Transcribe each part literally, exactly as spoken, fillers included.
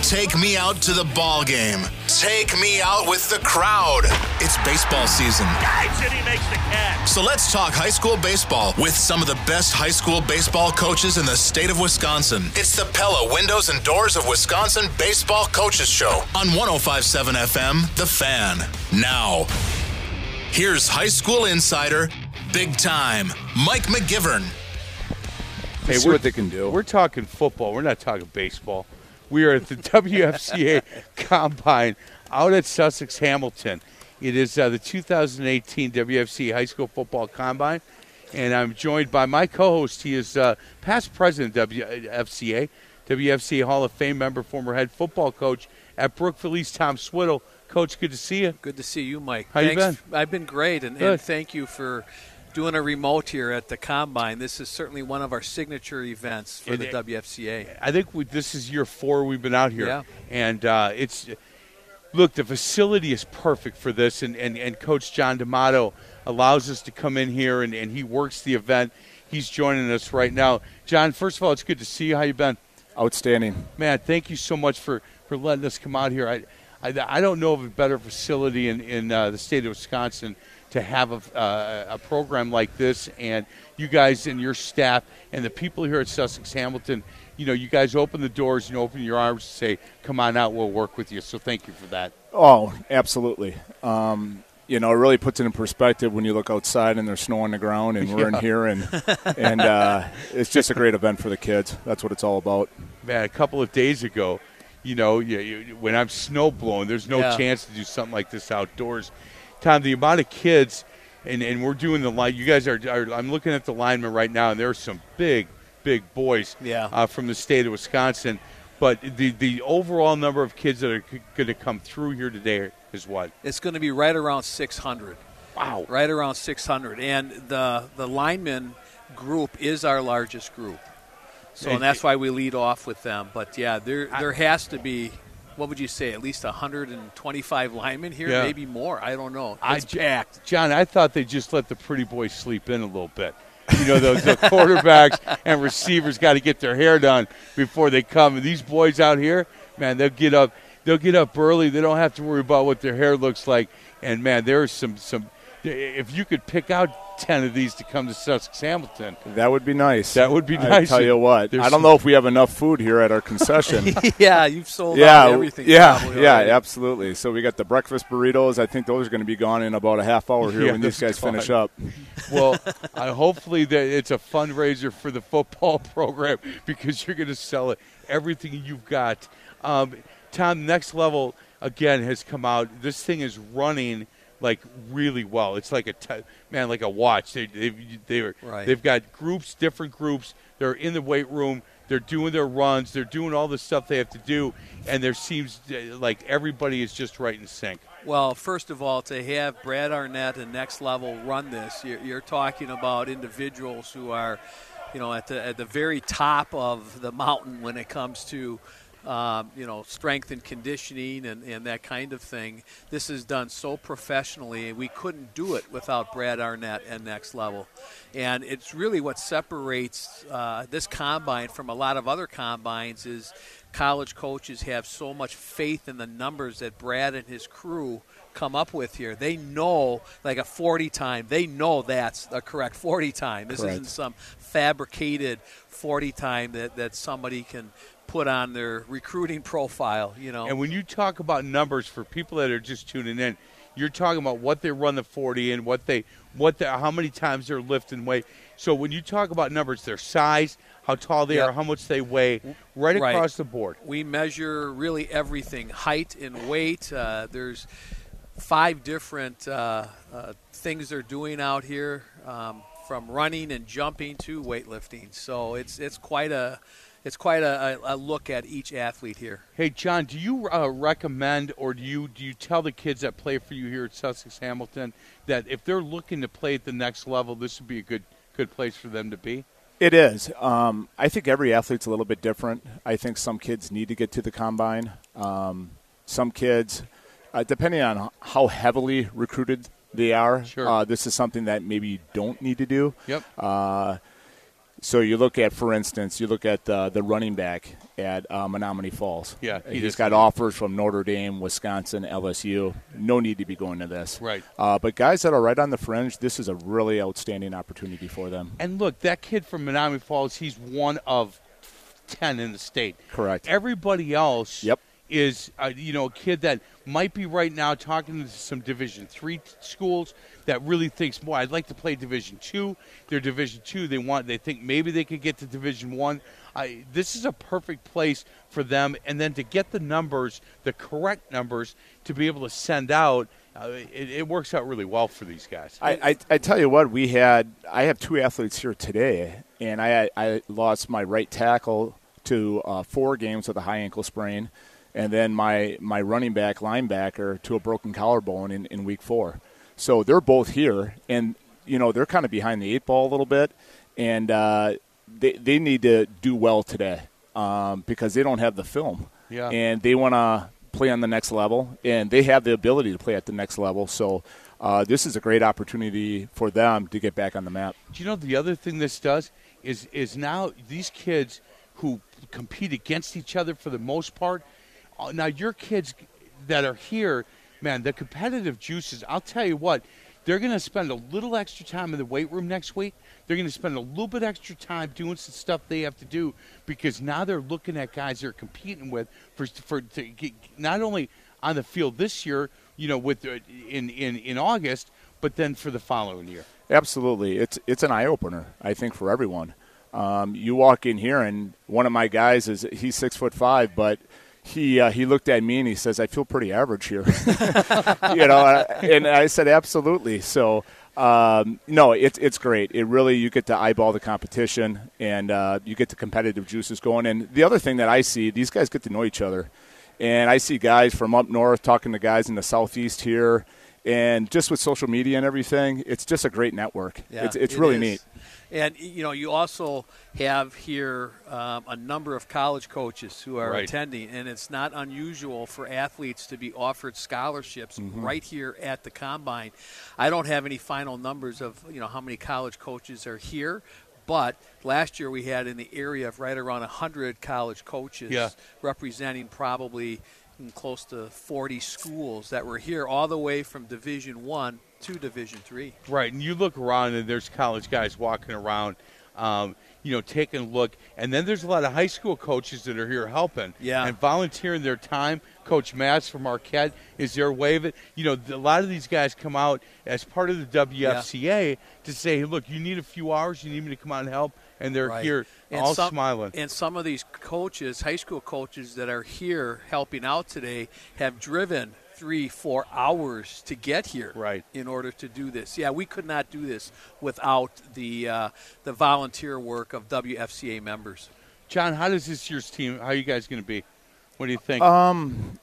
Take me out to the ball game. Take me out with the crowd. It's baseball season. Dives and he makes the catch. So let's talk high school baseball with some of the best high school baseball coaches in the state of Wisconsin. It's the Pella Windows and Doors of Wisconsin Baseball Coaches Show on one oh five point seven F M, The Fan. Now, here's high school insider, big time, Mike McGivern. Hey, see we're, what they can do. We're talking football. We're not talking baseball. We are at the W F C A Combine out at Sussex Hamilton. It is uh, the two thousand eighteen W F C High School Football Combine, and I'm joined by my co-host. He is uh, past president of W F C A, W F C A Hall of Fame member, former head football coach at Brookville East, Tom Swiddle. Coach, good to see you. Good to see you, Mike. How Thanks. you been? I've been great, and, Good. and thank you for doing a remote here at the Combine. This is certainly one of our signature events for And the it- W F C A. I think we, this is year four we've been out here. Yeah. And uh, it's look, the facility is perfect for this, and, and, and Coach John D'Amato allows us to come in here, and, and he works the event. He's joining us right now. John, first of all, it's good to see you. How you been? Outstanding. Man, thank you so much for, for letting us come out here. I, I, I don't know of a better facility in, in uh, the state of Wisconsin to have a, uh, a program like this, and you guys and your staff and the people here at Sussex Hamilton, you know, you guys open the doors and open your arms to say, come on out, we'll work with you. So thank you for that. Oh, absolutely. Um, you know, it really puts it in perspective when you look outside and there's snow on the ground, and we're Yeah. in here, and and uh, it's just a great event for the kids. That's what it's all about. Man, a couple of days ago, you know, you, you, when I'm snow blowing, there's no Yeah. chance to do something like this outdoors. Tom, the amount of kids, and, and we're doing the line. You guys are, are. I'm looking at the linemen right now, and there are some big, big boys Yeah. uh, from the state of Wisconsin. But the the overall number of kids that are c- going to come through here today is what? It's going to be right around six hundred. Wow. Right around six hundred. And the, the lineman group is our largest group. So and that's why we lead off with them. But, yeah, there there has to be, what would you say, at least one hundred twenty-five linemen here, Yeah. maybe more. I don't know. I It's j- packed. John, I thought they just let the pretty boys sleep in a little bit. You know, those the quarterbacks and receivers got to get their hair done before they come. And these boys out here, man, they'll get up. They'll get up early. They don't have to worry about what their hair looks like. And man, there's some some. If you could pick out ten of these to come to Sussex Hamilton, That would be nice. that would be I nice. tell you what, There's I don't some- know if we have enough food here at our concession. yeah, you've sold yeah, out everything. yeah, probably yeah, already. absolutely. So we got the breakfast burritos. I think those are going to be gone in about a half hour here Yeah, when these those guys finish gone. up. Well, uh, hopefully that it's a fundraiser for the football program because you're going to sell it everything you've got. Um, Tom, Next Level again has come out. This thing is running like really well. It's like a t- man, like a watch. They they they're, Right. they've got groups, different groups. They're in the weight room. They're doing their runs. They're doing all the stuff they have to do, and there seems uh, like everybody is just right in sync. Well, first of all, to have Brad Arnett and Next Level run this, you're, you're talking about individuals who are, you know, at the at the very top of the mountain when it comes to, um, you know, strength and conditioning and, and that kind of thing. This is done so professionally, and we couldn't do it without Brad Arnett and Next Level. And it's really what separates uh, this combine from a lot of other combines is college coaches have so much faith in the numbers that Brad and his crew come up with here. They know, like a forty time, they know that's the correct forty time. This Correct. isn't some fabricated forty time that, that somebody can put on their recruiting profile, you know. And when you talk about numbers for people that are just tuning in, you're talking about what they run the forty in, what they, what they, how many times they're lifting weight. So when you talk about numbers, their size, how tall they Yep. are, how much they weigh, right, Right. across the board. We measure really everything, height and weight. Uh, there's five different uh, uh, things they're doing out here, um, from running and jumping to weightlifting. So it's it's quite a it's quite a, a look at each athlete here. Hey, John, do you uh, recommend or do you do you tell the kids that play for you here at Sussex Hamilton that if they're looking to play at the next level, this would be a good good place for them to be? It is. Um, I think every athlete's a little bit different. I think some kids need to get to the combine. Um, some kids, uh, depending on how heavily recruited they are, Sure. uh, this is something that maybe you don't need to do. Yep. Uh, So you look at, for instance, you look at uh, the running back at uh, Menominee Falls. Yeah, he he's just- got offers from Notre Dame, Wisconsin, L S U. No need to be going to this. Right. Uh, but guys that are right on the fringe, this is a really outstanding opportunity for them. And look, that kid from Menominee Falls, he's one of ten in the state. Correct. Everybody else Yep. is, uh, you know, a kid that might be right now talking to some Division three schools that really thinks, boy, I'd like to play Division two. They're Division two. They want, they think maybe they could get to Division one. I, this is a perfect place for them, and then to get the numbers, the correct numbers, to be able to send out. Uh, it, it works out really well for these guys. I, I, I tell you what, we had I have two athletes here today, and I I lost my right tackle to uh, four games with a high ankle sprain, and then my, my running back linebacker to a broken collarbone in, in week four. So they're both here, and you know they're kind of behind the eight ball a little bit, and uh, they they need to do well today um, because they don't have the film, Yeah. and they want to play on the next level, and they have the ability to play at the next level. So uh, this is a great opportunity for them to get back on the map. Do you know the other thing this does is is now these kids who compete against each other for the most part, uh, now your kids that are here, man, the competitive juices, I'll tell you what, they're going to spend a little extra time in the weight room next week. They're going to spend a little bit extra time doing some stuff they have to do because now they're looking at guys they're competing with for for to get, not only on the field this year, you know, with uh, in, in in August, but then for the following year. Absolutely. It's it's an eye-opener, I think, for everyone. Um, you walk in here, and one of my guys, is he's six foot five, but he uh, he looked at me and he says, I feel pretty average here. you know, and I said, absolutely. So, um, no, it's it's great. It really, you get to eyeball the competition, and uh, you get the competitive juices going. And the other thing that I see, these guys get to know each other. And I see guys from up north talking to guys in the southeast here. And just with social media and everything, it's just a great network. Yeah, it's it's it really is. neat. And, you know, you also have here um, a number of college coaches who are Right. attending, and it's not unusual for athletes to be offered scholarships Mm-hmm. right here at the Combine. I don't have any final numbers of, you know, how many college coaches are here, but last year we had in the area of right around one hundred college coaches Yeah. representing probably close to forty schools that were here all the way from Division One to Division Three. Right, and you look around and there's college guys walking around, um, you know, taking a look. And then there's a lot of high school coaches that are here helping Yeah. and volunteering their time. Coach Matz from Marquette is there waving. You know, a lot of these guys come out as part of the W F C A to say, hey, look, you need a few hours, you need me to come out and help. And they're Right. here And all some, smiling. And some of these coaches, high school coaches that are here helping out today, have driven three, four hours to get here Right. in order to do this. Yeah, we could not do this without the uh, the volunteer work of W F C A members. John, how does this year's team, how are you guys going to be? What do you think? Um,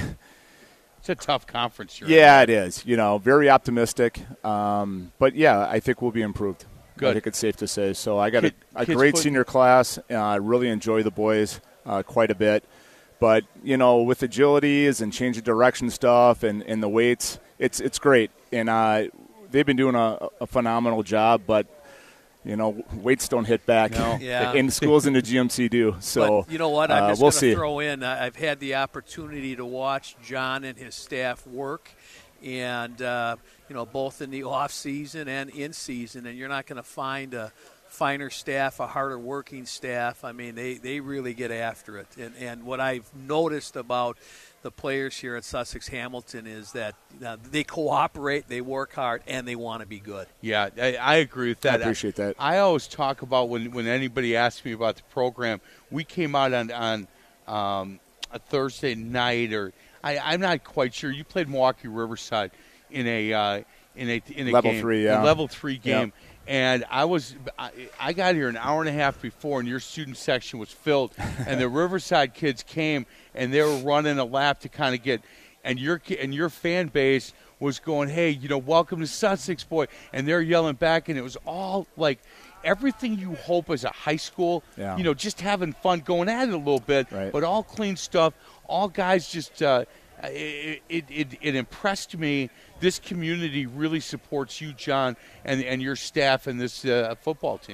it's a tough conference year. yeah, it is. You know, very optimistic. Um, but, yeah, I think we'll be improved. Good. I think it's safe to say. So I got Kid- a, a kids great put- senior class. Uh, I really enjoy the boys uh, quite a bit. But, you know, with agilities and change of direction stuff and, and the weights, it's it's great. And uh, they've been doing a, a phenomenal job. But, you know, weights don't hit back. No. Yeah. And schools in the G M C do. So But you know what? I'm uh, just we'll going see. to throw in. uh, I've had the opportunity to watch John and his staff work, and uh, you know, both in the off season and in season. And you're not going to find a finer staff, a harder working staff. I mean, they, they really get after it. And and what I've noticed about the players here at Sussex Hamilton is that uh, they cooperate, they work hard, and they want to be good. Yeah, I, I agree with that. I appreciate that. I always talk about when, when anybody asks me about the program, we came out on, on um, a Thursday night, or I, I'm not quite sure. You played Milwaukee Riverside in a uh, in a in a Level game, three, yeah. a level three game. Yep. And I was, I, I got here an hour and a half before, and your student section was filled, and the Riverside kids came, and they were running a lap to kind of get, and your ki- and your fan base was going, hey, you know, welcome to Sussex, boy, and they're yelling back, and it was all like everything you hope as a high school, Yeah. you know, just having fun, going at it a little bit, Right. but all clean stuff, all guys just. Uh, It, it, it, it impressed me. This community really supports you, John, and, and your staff and this uh, football team.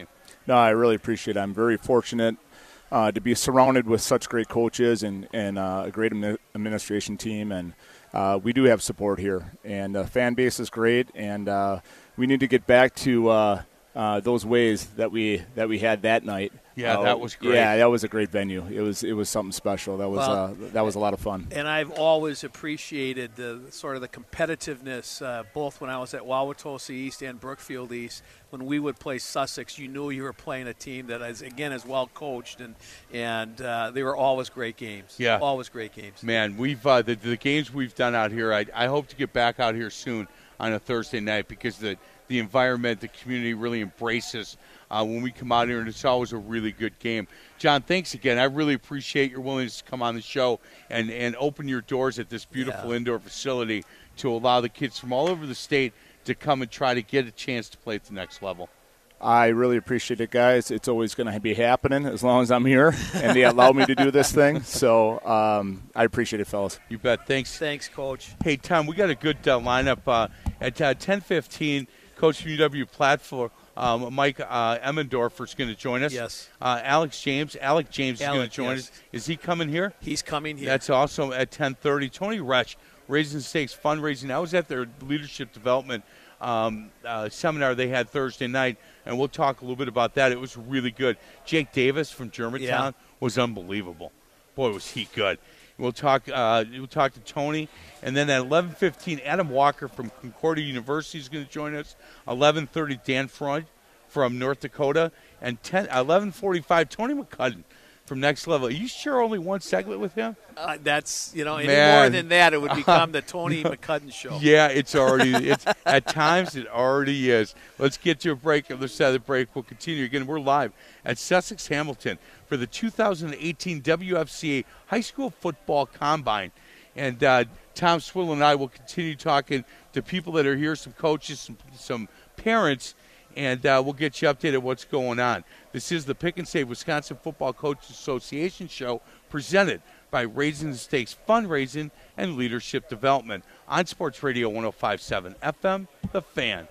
No, I really appreciate it. I'm very fortunate uh, to be surrounded with such great coaches and, and uh, a great admi- administration team. And uh, we do have support here. And the fan base is great. And uh, we need to get back to uh, uh, those ways that we that we had that night. Yeah, uh, that was great. Yeah, that was a great venue. It was it was something special. That was Well, uh, that was a lot of fun. And I've always appreciated the sort of the competitiveness, uh, both when I was at Wauwatosa East and Brookfield East. When we would play Sussex, you knew you were playing a team that is, again, is well coached, and and uh, they were always great games. Yeah, always great games. Man, we've uh, the the games we've done out here. I I hope to get back out here soon on a Thursday night because the the environment, the community really embraces uh, when we come out here, and it's always a really good game. John, thanks again. I really appreciate your willingness to come on the show and, and open your doors at this beautiful Yeah. indoor facility to allow the kids from all over the state to come and try to get a chance to play at the next level. I really appreciate it, guys. It's always going to be happening as long as I'm here, and they allow me to do this thing. So um, I appreciate it, fellas. You bet. Thanks. Thanks, Coach. Hey, Tom, we got a good uh, lineup uh, at uh, ten fifteen. Coach from U W Plattsburgh, um, Mike uh, Emmendorfer is going to join us. Yes. Uh, Alex James. Alec James is going Alec, to join yes. us. Is he coming here? He's coming here. That's also at ten thirty. Tony Retch, Raising Stakes Fundraising. I was at their leadership development um, uh, seminar they had Thursday night, and we'll talk a little bit about that. It was really good. Jake Davis from Germantown Yeah. was unbelievable. Boy, was he good. We'll talk. Uh, we'll talk to Tony, and then at eleven fifteen, Adam Walker from Concordia University is going to join us. eleven thirty, Dan Freund from North Dakota, and ten, eleven forty-five, Tony McCudden from Next Level. Are you sure only one segment with him? Uh, that's, you know, any Man. more than that, it would become the Tony McCudden show. Yeah, it's already. It's at times it already is. Let's get to a break. On the side of the break, we'll continue again. We're live at Sussex Hamilton for the two thousand eighteen W F C A High School Football Combine, and uh, Tom Swill and I will continue talking to people that are here, some coaches, some, some parents, and uh, we'll get you updated on what's going on. This is the Pick and Save Wisconsin Football Coaches Association show presented by Raising the Stakes Fundraising and Leadership Development on Sports Radio one oh five point seven F M, The Fan.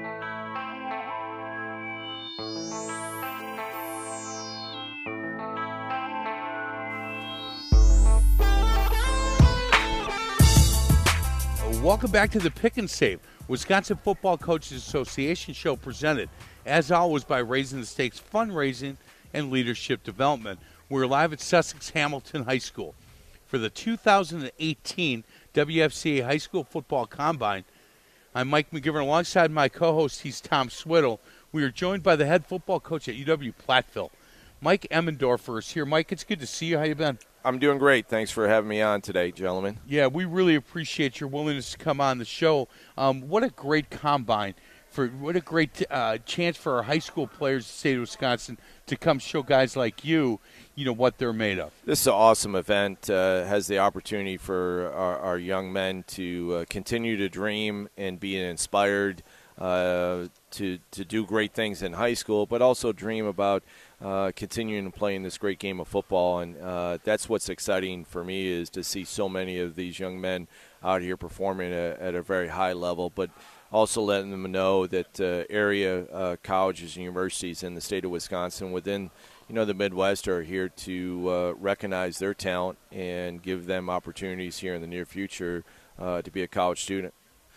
Welcome back to the Pick and Save Wisconsin Football Coaches Association show presented, as always, by Raising the Stakes Fundraising and Leadership Development. We're live at Sussex Hamilton High School for the two thousand eighteen W F C A High School Football Combine. I'm Mike McGivern. Alongside my co-host, he's Tom Swiddle. We are joined by the head football coach at U W Platteville, Mike Emmendorfer, is here. Mike, it's good to see you. How you been? I'm doing great. Thanks for having me on today, gentlemen. Yeah, we really appreciate your willingness to come on the show. Um, what a great combine. For what a great uh, chance for our high school players in the state of Wisconsin to come show guys like you, you know, what they're made of. This is an awesome event. Uh, has the opportunity for our, our young men to uh, continue to dream and be inspired uh, to to do great things in high school, but also dream about uh, continuing to play in this great game of football. And uh, that's what's exciting for me, is to see so many of these young men out here performing at, at a very high level, but also letting them know that uh, area uh, colleges and universities in the state of Wisconsin within, you know, the Midwest are here to uh, recognize their talent and give them opportunities here in the near future uh, to be a college student.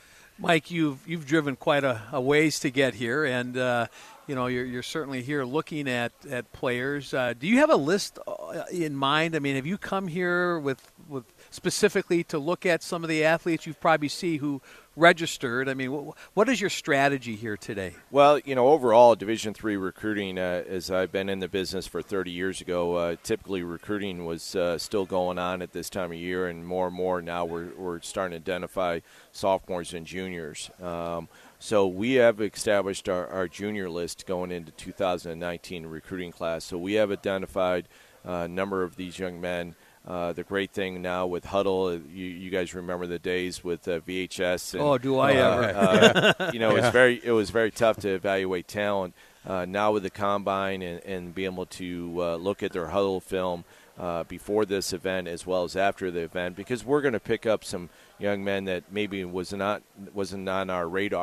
Mike, you've you've driven quite a, a ways to get here, and uh, you know you're you're certainly here looking at at players. Uh, do you have a list in mind? I mean, have you come here with with specifically to look at some of the athletes you've probably see who registered? I mean, what, what is your strategy here today? Well, you know, overall, Division three recruiting, uh, as I've been in the business for thirty years ago, uh, typically recruiting was uh, still going on at this time of year, and more and more now we're, we're starting to identify sophomores and juniors. Um, so we have established our, our junior list going into two thousand nineteen recruiting class. So we have identified a number of these young men. Uh, the great thing now with Huddle, you, you guys remember the days with uh, V H S. And, oh, do I uh, ever? uh, you know, yeah. it's very it was very tough to evaluate talent. Uh, now with the combine and, and being able to uh, look at their Huddle film uh, before this event as well as after the event, because we're going to pick up some young men that maybe was not wasn't on our radar.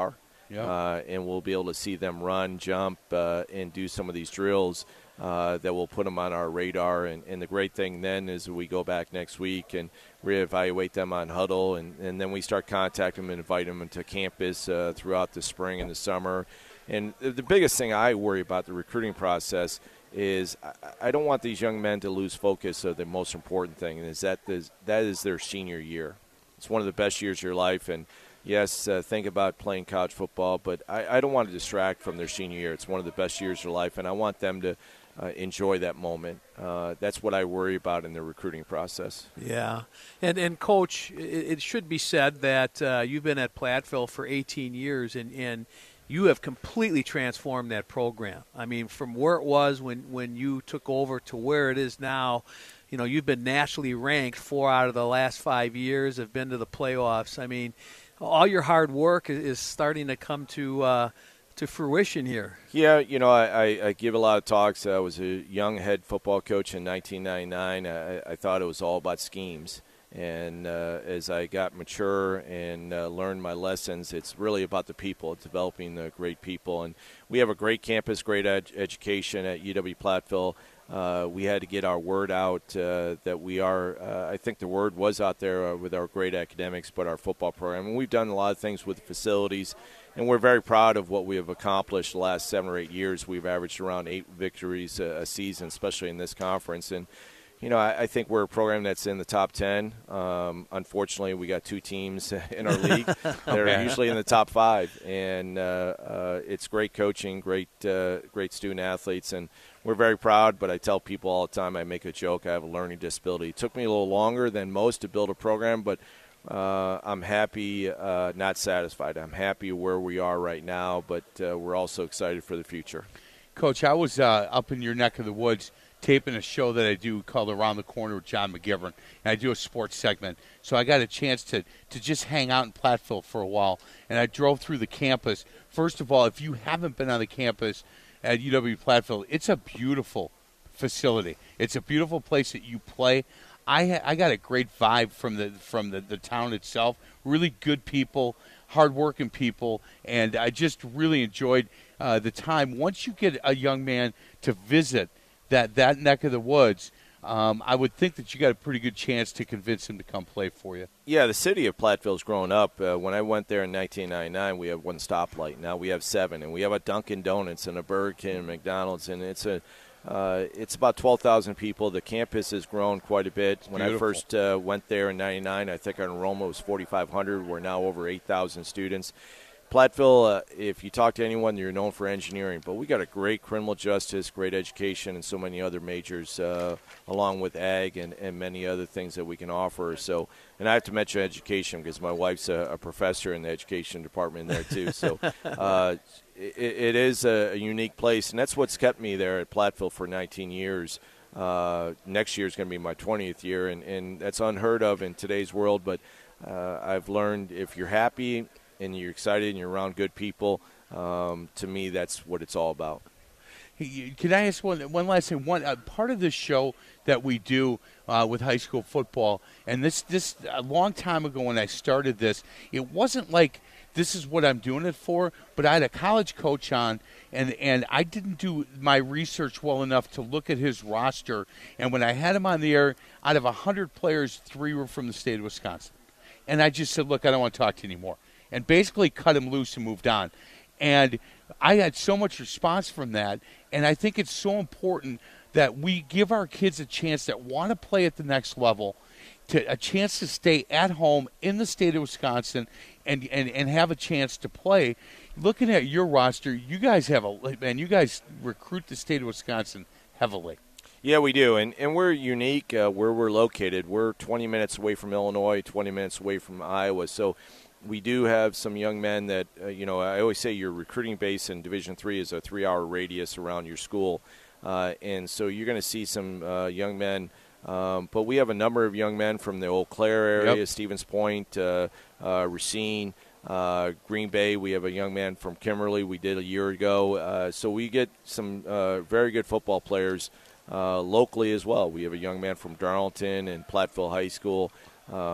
Yep. uh, and we'll be able to see them run, jump, uh, and do some of these drills uh, that will put them on our radar. And, and the great thing then is we go back next week and reevaluate them on Huddle, and, and then we start contacting them and invite them into campus uh, throughout the spring and the summer. And the biggest thing I worry about the recruiting process is I, I don't want these young men to lose focus of the most important thing, and is that this, that is their senior year. It's one of the best years of your life, and yes, uh, think about playing college football, but I, I don't want to distract from their senior year. It's one of the best years of their life, and I want them to uh, enjoy that moment. Uh, that's what I worry about in the recruiting process. Yeah. And, and Coach, it, it should be said that uh, you've been at Platteville for eighteen years, and, and you have completely transformed that program. I mean, from where it was when, when you took over to where it is now. You know, you've been nationally ranked four out of the last five years, have been to the playoffs. I mean, all your hard work is starting to come to uh, to fruition here. Yeah, you know, I, I, I give a lot of talks. I was a young head football coach in nineteen ninety-nine. I, I thought it was all about schemes. And uh, as I got mature and uh, learned my lessons, it's really about the people, developing the great people. And we have a great campus, great ed- education at U W-Platteville. Uh, we had to get our word out uh, that we are, uh, I think the word was out there uh, with our great academics, but our football program. And we've done a lot of things with the facilities, and we're very proud of what we have accomplished the last seven or eight years. We've averaged around eight victories a, a season, especially in this conference. And, you know, I, I think we're a program that's in the top ten. Um, unfortunately, we got two teams in our league that are usually in the top five. And uh, uh, it's great coaching, great, uh, great student athletes, and we're very proud, but I tell people all the time, I make a joke, I have a learning disability. It took me a little longer than most to build a program, but uh, I'm happy, uh, not satisfied. I'm happy where we are right now, but uh, we're also excited for the future. Coach, I was uh, up in your neck of the woods taping a show that I do called Around the Corner with John McGivern, and I do a sports segment. So I got a chance to, to just hang out in Platteville for a while, and I drove through the campus. First of all, if you haven't been on the campus at U W-Platteville, it's a beautiful facility. It's a beautiful place that you play. I ha- I got a great vibe from the from the, the town itself. Really good people, hardworking people, and I just really enjoyed uh, the time. Once you get a young man to visit that, that neck of the woods, um, I would think that you got a pretty good chance to convince him to come play for you. Yeah, the city of Platteville's grown up. Uh, when I went there in nineteen ninety-nine, we had one stoplight. Now we have seven, and we have a Dunkin' Donuts and a Burger King and McDonald's, and it's a uh, it's about twelve thousand people. The campus has grown quite a bit. When Beautiful. I first uh, went there in ninety-nine, I think our enrollment was forty-five hundred. We're now over eight thousand students. Platteville, uh, if you talk to anyone, you're known for engineering, but we got a great criminal justice, great education, and so many other majors, uh, along with ag and, and many other things that we can offer. So, and I have to mention education because my wife's a, a professor in the education department there too. So, uh, it, it is a, a unique place, and that's what's kept me there at Platteville for nineteen years. Uh, next year is going to be my twentieth year, and, and that's unheard of in today's world. But uh, I've learned if you're happy and you're excited and you're around good people, um, to me, that's what it's all about. Hey, can I ask one one last thing? One uh, part of this show that we do uh, with high school football, and this this a long time ago when I started this, it wasn't like this is what I'm doing it for, but I had a college coach on, and, and I didn't do my research well enough to look at his roster, and when I had him on the air, out of one hundred players, three were from the state of Wisconsin. And I just said, look, I don't want to talk to you anymore. And basically cut him loose and moved on. And I had so much response from that, and I think it's so important that we give our kids a chance that want to play at the next level, to a chance to stay at home in the state of Wisconsin and, and, and have a chance to play. Looking at your roster, you guys have a man, you guys recruit the state of Wisconsin heavily. Yeah, we do, and and we're unique uh, where we're located. We're twenty minutes away from Illinois, twenty minutes away from Iowa, so we do have some young men that, uh, you know, I always say your recruiting base in Division three is a three-hour radius around your school. Uh, and so you're going to see some uh, young men. Um, but we have a number of young men from the Eau Claire area, yep. Stevens Point, uh, uh, Racine, uh, Green Bay. We have a young man from Kimberly we did a year ago. Uh, so we get some uh, very good football players uh, locally as well. We have a young man from Darlington and Platteville High School. Um,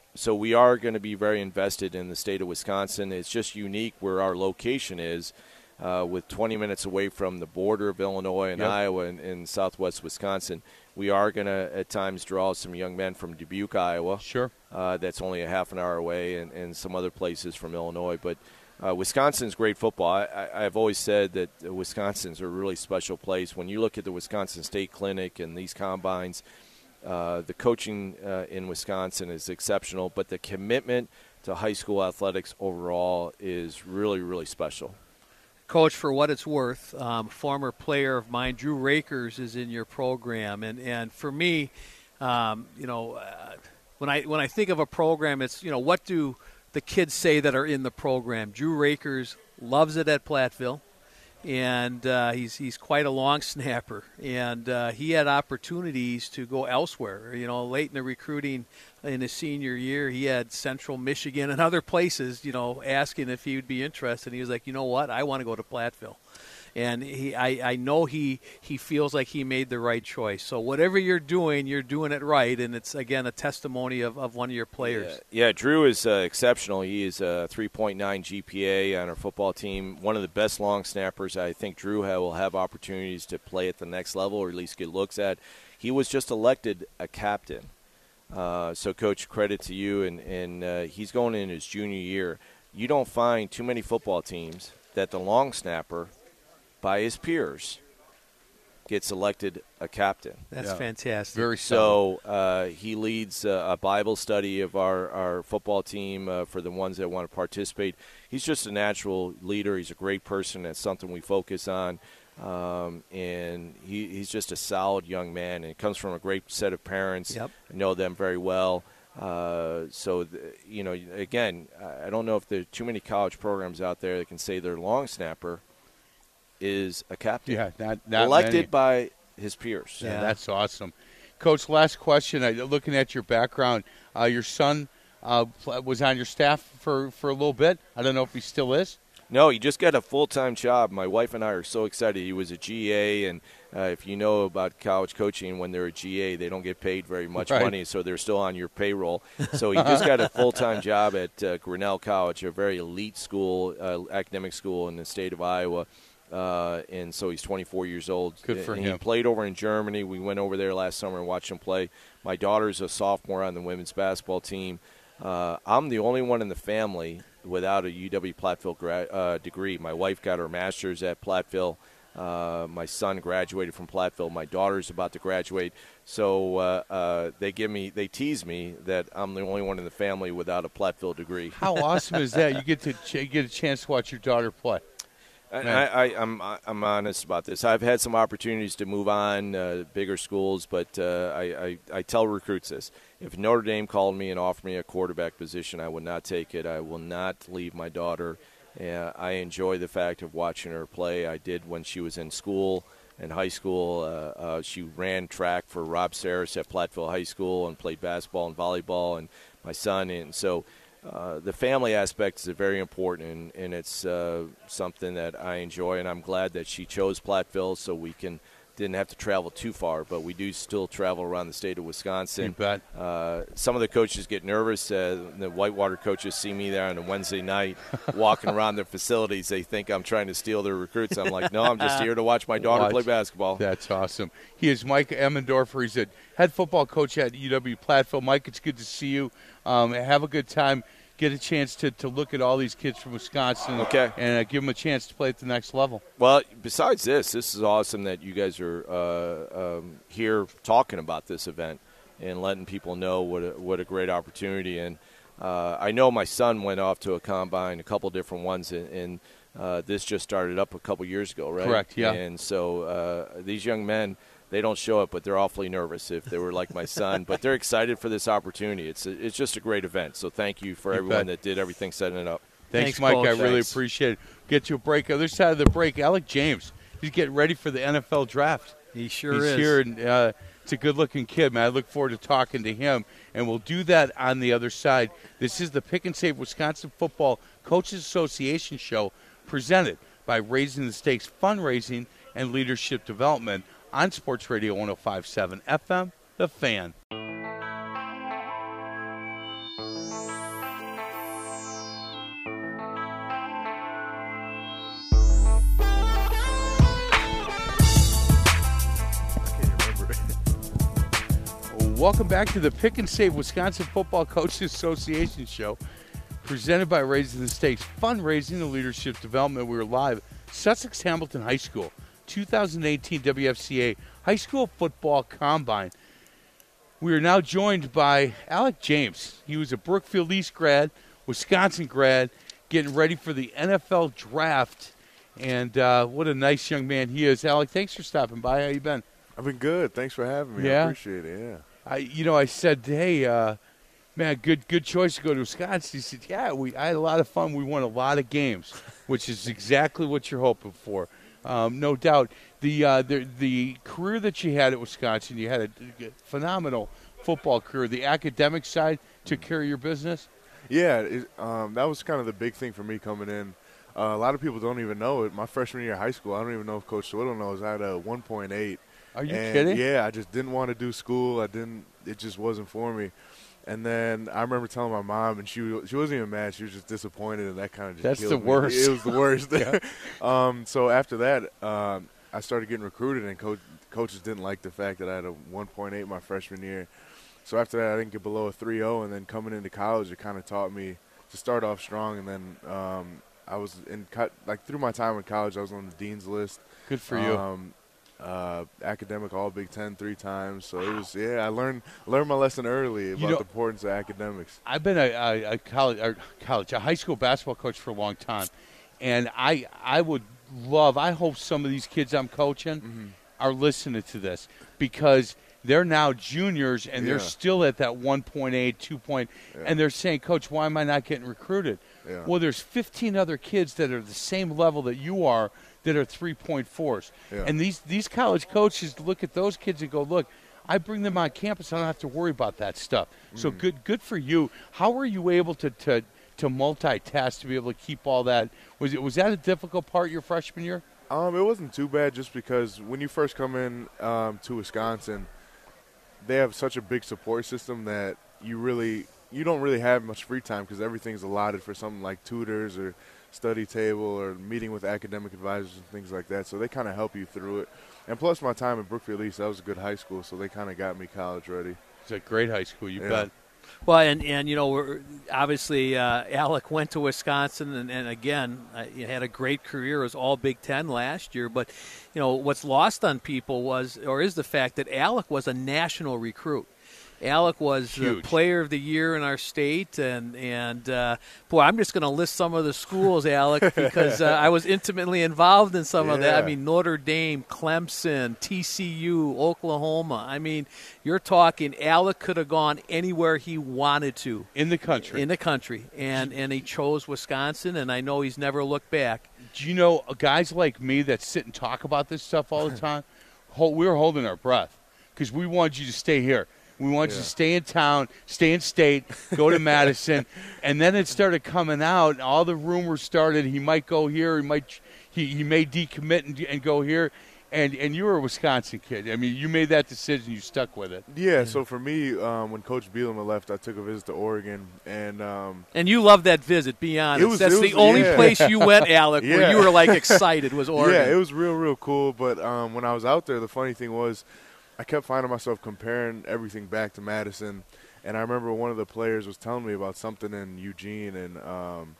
so we are going to be very invested in the state of Wisconsin. It's just unique where our location is, uh, with twenty minutes away from the border of Illinois and Yep. Iowa and in southwest Wisconsin. We are going to at times draw some young men from Dubuque, Iowa. Sure. Uh, that's only a half an hour away, and, and some other places from Illinois. But uh, Wisconsin's great football. I, I, I've always said that Wisconsin's a really special place. When you look at the Wisconsin State Clinic and these combines, uh, the coaching uh, in Wisconsin is exceptional, but the commitment to high school athletics overall is really, really special. Coach, for what it's worth, um, former player of mine, Drew Rakers, is in your program, and and for me, um, you know, uh, when I when I think of a program, it's, you know, what do the kids say that are in the program? Drew Rakers loves it at Platteville, and uh, he's he's quite a long snapper, and uh, he had opportunities to go elsewhere. You know, late in the recruiting in his senior year, he had Central Michigan and other places, you know, asking if he would be interested. And he was like, you know what, I want to go to Platteville. And he, I, I know he, he feels like he made the right choice. So whatever you're doing, you're doing it right. And it's, again, a testimony of, of one of your players. Yeah, yeah Drew is uh, exceptional. He is a three point nine G P A on our football team. One of the best long snappers. I think Drew ha- will have opportunities to play at the next level, or at least get looks at. He was just elected a captain. Uh, so, Coach, credit to you. And, and uh, he's going in his junior year. You don't find too many football teams that the long snapper, by his peers, gets elected a captain. That's Yeah. fantastic. Very so. So uh, he leads uh, a Bible study of our, our football team uh, for the ones that want to participate. He's just a natural leader. He's a great person. That's something we focus on. Um, and he, he's just a solid young man. And he comes from a great set of parents. Yep. I know them very well. Uh, so, th- you know, again, I don't know if there are too many college programs out there that can say their long snapper is a captain. Yeah, not, not elected many. by his peers. Yeah, Yeah. that's awesome. Coach, last question. I, looking at your background, uh, your son uh, pl- was on your staff for, for a little bit. I don't know if he still is. No, he just got a full-time job. My wife and I are so excited. He was a G A, and uh, if you know about college coaching, when they're a G A, they don't get paid very much Right. money, so they're still on your payroll. So he just got a full-time job at uh, Grinnell College, a very elite school, uh, academic school in the state of Iowa. Uh, and so he's twenty-four years old. Good for and him. He played over in Germany. We went over there last summer and watched him play. My daughter's a sophomore on the women's basketball team. Uh, I'm the only one in the family without a U W Platteville gra- uh, degree. My wife got her master's at Platteville. Uh, my son graduated from Platteville. My daughter's about to graduate. So uh, uh, they give me, they tease me that I'm the only one in the family without a Platteville degree. How awesome is that? You get to ch- get a chance to watch your daughter play. And I, I, I'm I'm honest about this. I've had some opportunities to move on, uh, bigger schools, but uh, I, I, I tell recruits this. If Notre Dame called me and offered me a quarterback position, I would not take it. I will not leave my daughter. Uh, I enjoy the fact of watching her play. I did when she was in school, in high school. Uh, uh, she ran track for Rob Saris at Platteville High School and played basketball and volleyball, and my son. And so Uh, the family aspect is very important, and, and it's uh, something that I enjoy, and I'm glad that she chose Platteville so we can didn't have to travel too far, but we do still travel around the state of Wisconsin. You bet. Uh, some of the coaches get nervous. Uh, the Whitewater coaches see me there on a Wednesday night walking around their facilities. They think I'm trying to steal their recruits. I'm like, no, I'm just here to watch my daughter Watch. play basketball. That's awesome. He is Mike Emmendorfer. He's a head football coach at U W Platteville. Mike, it's good to see you. Um, have a good time. Get a chance to, to look at all these kids from Wisconsin, Okay. and uh, give them a chance to play at the next level. Well, besides this, this is awesome that you guys are uh, um, here talking about this event and letting people know what a, what a great opportunity. And uh, I know my son went off to a combine, a couple different ones, and, and uh, this just started up a couple years ago, right? Correct, yeah. And so uh, these young men, they don't show up, but they're awfully nervous if they were like my son. But they're excited for this opportunity. It's a, it's just a great event. So thank you for You everyone bet. that did everything setting it up. Thanks, Thanks, Mike. Coach. I really Thanks. appreciate it. Get to a break. Other side of the break, Alec James. He's getting ready for the N F L draft. He sure He's is. here, and uh, it's a good-looking kid, man. I look forward to talking to him, and we'll do that on the other side. This is the Pick and Save Wisconsin Football Coaches Association show presented by Raising the Stakes Fundraising and Leadership Development on Sports Radio one oh five point seven F M, The Fan. welcome back to the Pick and Save Wisconsin Football Coaches Association show, presented by Raising the Stakes, fundraising and leadership development. We are live at Sussex Hamilton High School, two thousand eighteen W F C A High School Football Combine. We are now joined by Alec James. He was a Brookfield East grad, Wisconsin grad, getting ready for the N F L draft. And uh, what a nice young man he is. Alec, thanks for stopping by. How you been? I've been good. Thanks for having me. Yeah? I appreciate it, yeah. I, you know, I said, hey, uh, man, good good choice to go to Wisconsin. He said, yeah, we I had a lot of fun. We won a lot of games, which is exactly what you're hoping for. Um, no doubt. The, uh, the the career that you had at Wisconsin, you had a phenomenal football career. The academic side took care of your business? Yeah, it, um, that was kind of the big thing for me coming in. Uh, a lot of people don't even know it. My freshman year of high school, I don't even know if Coach Swiddle knows, I had a one point eight. Are you and kidding? Yeah, I just didn't want to do school. I didn't. It just wasn't for me. And then I remember telling my mom, and she she wasn't even mad. She was just disappointed, and that kind of just That's killed the me. worst. It was the worst. um, so after that, um, I started getting recruited, and coach, coaches didn't like the fact that I had a one point eight my freshman year. So after that, I didn't get below a three oh, and then coming into college, it kind of taught me to start off strong. And then um, I was in cut like through my time in college, I was on the dean's list. Good for you. Um, uh, academic All Big Ten three times. So it was yeah. I learned learned my lesson early about You know, the importance of academics. I've been a, a, a college, a college, a high school basketball coach for a long time, and I I would love. I hope some of these kids I'm coaching mm-hmm. are listening to this because they're now juniors and Yeah. they're still at that one point eight, two point, Yeah. and they're saying, Coach, why am I not getting recruited? Yeah. Well, there's fifteen other kids that are the same level that you are that are three point fours. Yeah. And these, these college coaches look at those kids and go, look, I bring them on campus. I don't have to worry about that stuff. Mm. So good good for you. How were you able to, to, to multitask to be able to keep all that? Was it was that a difficult part your freshman year? Um, it wasn't too bad just because when you first come in um, to Wisconsin, they have such a big support system that you really you don't really have much free time because everything's allotted for something like tutors or study table or meeting with academic advisors and things like that. So they kind of help you through it. And plus my time at Brookfield East, that was a good high school, so they kind of got me college ready. It's a great high school, you Yeah. bet. Well, and, and you know, we're, obviously uh, Alec went to Wisconsin, and, and again, uh, he had a great career. It was all Big Ten last year. But, you know, what's lost on people was, or is the fact that Alec was a national recruit. Alec was the Huge. player of the year in our state, and and uh, boy, I'm just going to list some of the schools, Alec, because uh, I was intimately involved in some of that. I Yeah. mean, Notre Dame, Clemson, T C U, Oklahoma. I mean, you're talking Alec could have gone anywhere he wanted to In the country. in the country, and and he chose Wisconsin, and I know he's never looked back. Do you know uh, guys like me that sit and talk about this stuff all the time? hold, we were holding our breath because we wanted you to stay here. We wanted you Yeah. to stay in town, stay in state, go to Madison, and then it started coming out. And all the rumors started. He might go here. He might. He, he may decommit and, and go here. And and you were a Wisconsin kid. I mean, you made that decision. You stuck with it. Yeah, so for me, um, when Coach Bielema left, I took a visit to Oregon, and um, And you loved that visit, be honest. It was- That's it the was- only yeah. place you went, Alec, where Yeah. you were, like, excited was Oregon. yeah, it was real, real cool. But um, when I was out there, the funny thing was I kept finding myself comparing everything back to Madison. And I remember one of the players was telling me about something in Eugene, and um,